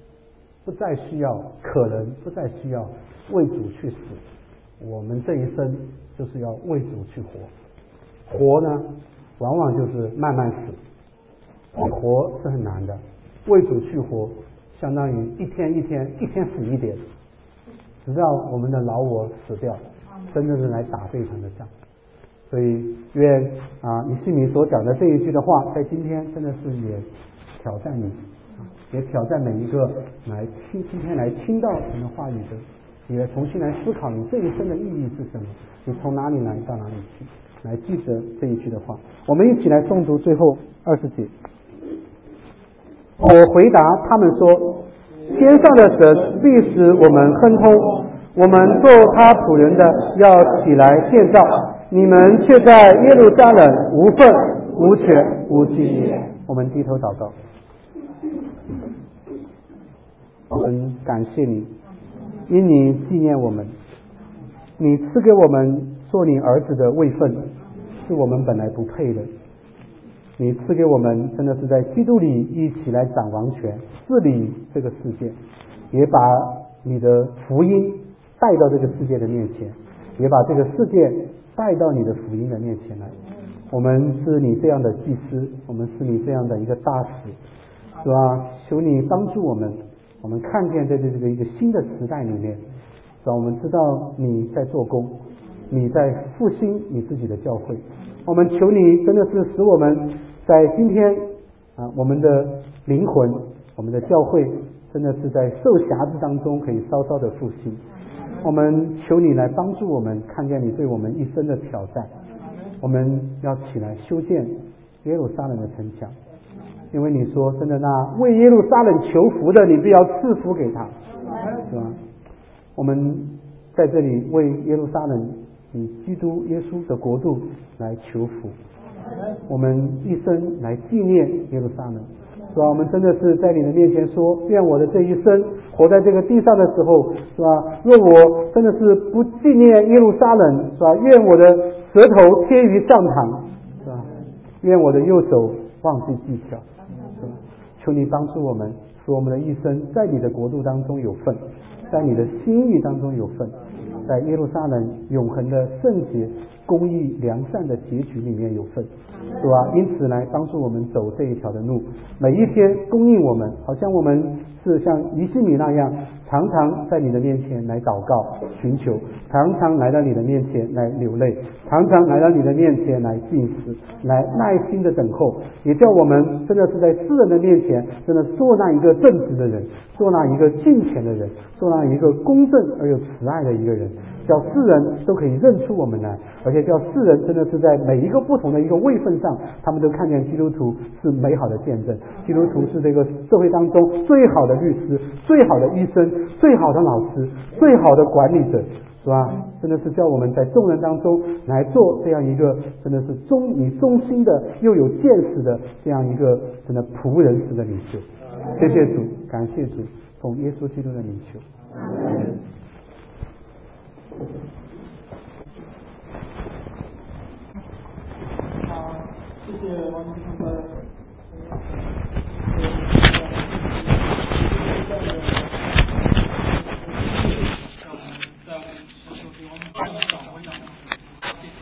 可能不再需要为主去死，我们这一生就是要为主去活。活呢，往往就是慢慢死，活是很难的，为主去活，相当于一天死一点，直到我们的老我死掉，真正的来打这一场的仗。所以愿尼希米所讲的这一句的话，在今天真的是也挑战你，也挑战每一个今天来听到神的话语的，你来重新来思考你这一生的意义是什么，你从哪里来到哪里去，来记得这一句的话。我们一起来诵读最后20节。我回答他们说，天上的神必使我们亨通，我们做他仆人的要起来建造，你们却在耶路撒冷无份无权无纪念。我们低头祷告。我们感谢你，因你纪念我们，你赐给我们做你儿子的位分，是我们本来不配的。你赐给我们真的是在基督里一起来掌王权，治理这个世界，也把你的福音带到这个世界的面前，也把这个世界带到你的福音的面前来。我们是你这样的祭司，我们是你这样的一个大使，是吧？求你帮助我们，我们看见在这个一个新的时代里面，是吧？我们知道你在做工，你在复兴你自己的教会。我们求你真的是使我们在今天我们的灵魂，我们的教会真的是在受辖制当中可以稍稍的复兴。我们求你来帮助我们看见你对我们一生的挑战，我们要起来修建耶路撒冷的城墙，因为你说真的，那为耶路撒冷求福的，你必要赐福给他，是吧？我们在这里为耶路撒冷以基督耶稣的国度来求福，我们一生来纪念耶路撒冷，是吧？我们真的是在你的面前说，愿我的这一生活在这个地上的时候，是吧？若我真的是不纪念耶路撒冷，是吧？愿我的舌头贴于上膛，是吧？愿我的右手忘记技巧，是吧？求你帮助我们，使我们的一生在你的国度当中有份，在你的心意当中有份，在耶路撒冷永恒的圣洁、公义、良善的结局里面有份，是吧？因此来帮助我们走这一条的路，每一天供应我们，好像我们是像尼希米那样， 常常在你的面前来祷告寻求，常常来到你的面前来流泪，常常来到你的面前来进食，来耐心的等候，也叫我们真的是在世人的面前真的做那一个正直的人，做那一个敬虔的人，做那一个公正而有慈爱的一个人，叫世人都可以认出我们来，而且叫世人真的是在每一个不同的一个位分上，他们都看见基督徒是美好的见证，基督徒是这个社会当中最好的律师，最好的医生，最好的老师，最好的管理者，是吧？真的是叫我们在众人当中来做这样一个真的是以忠心的又有见识的这样一个真的仆人式的领袖。谢谢主，感谢主，奉耶稣基督的名求。 谢谢王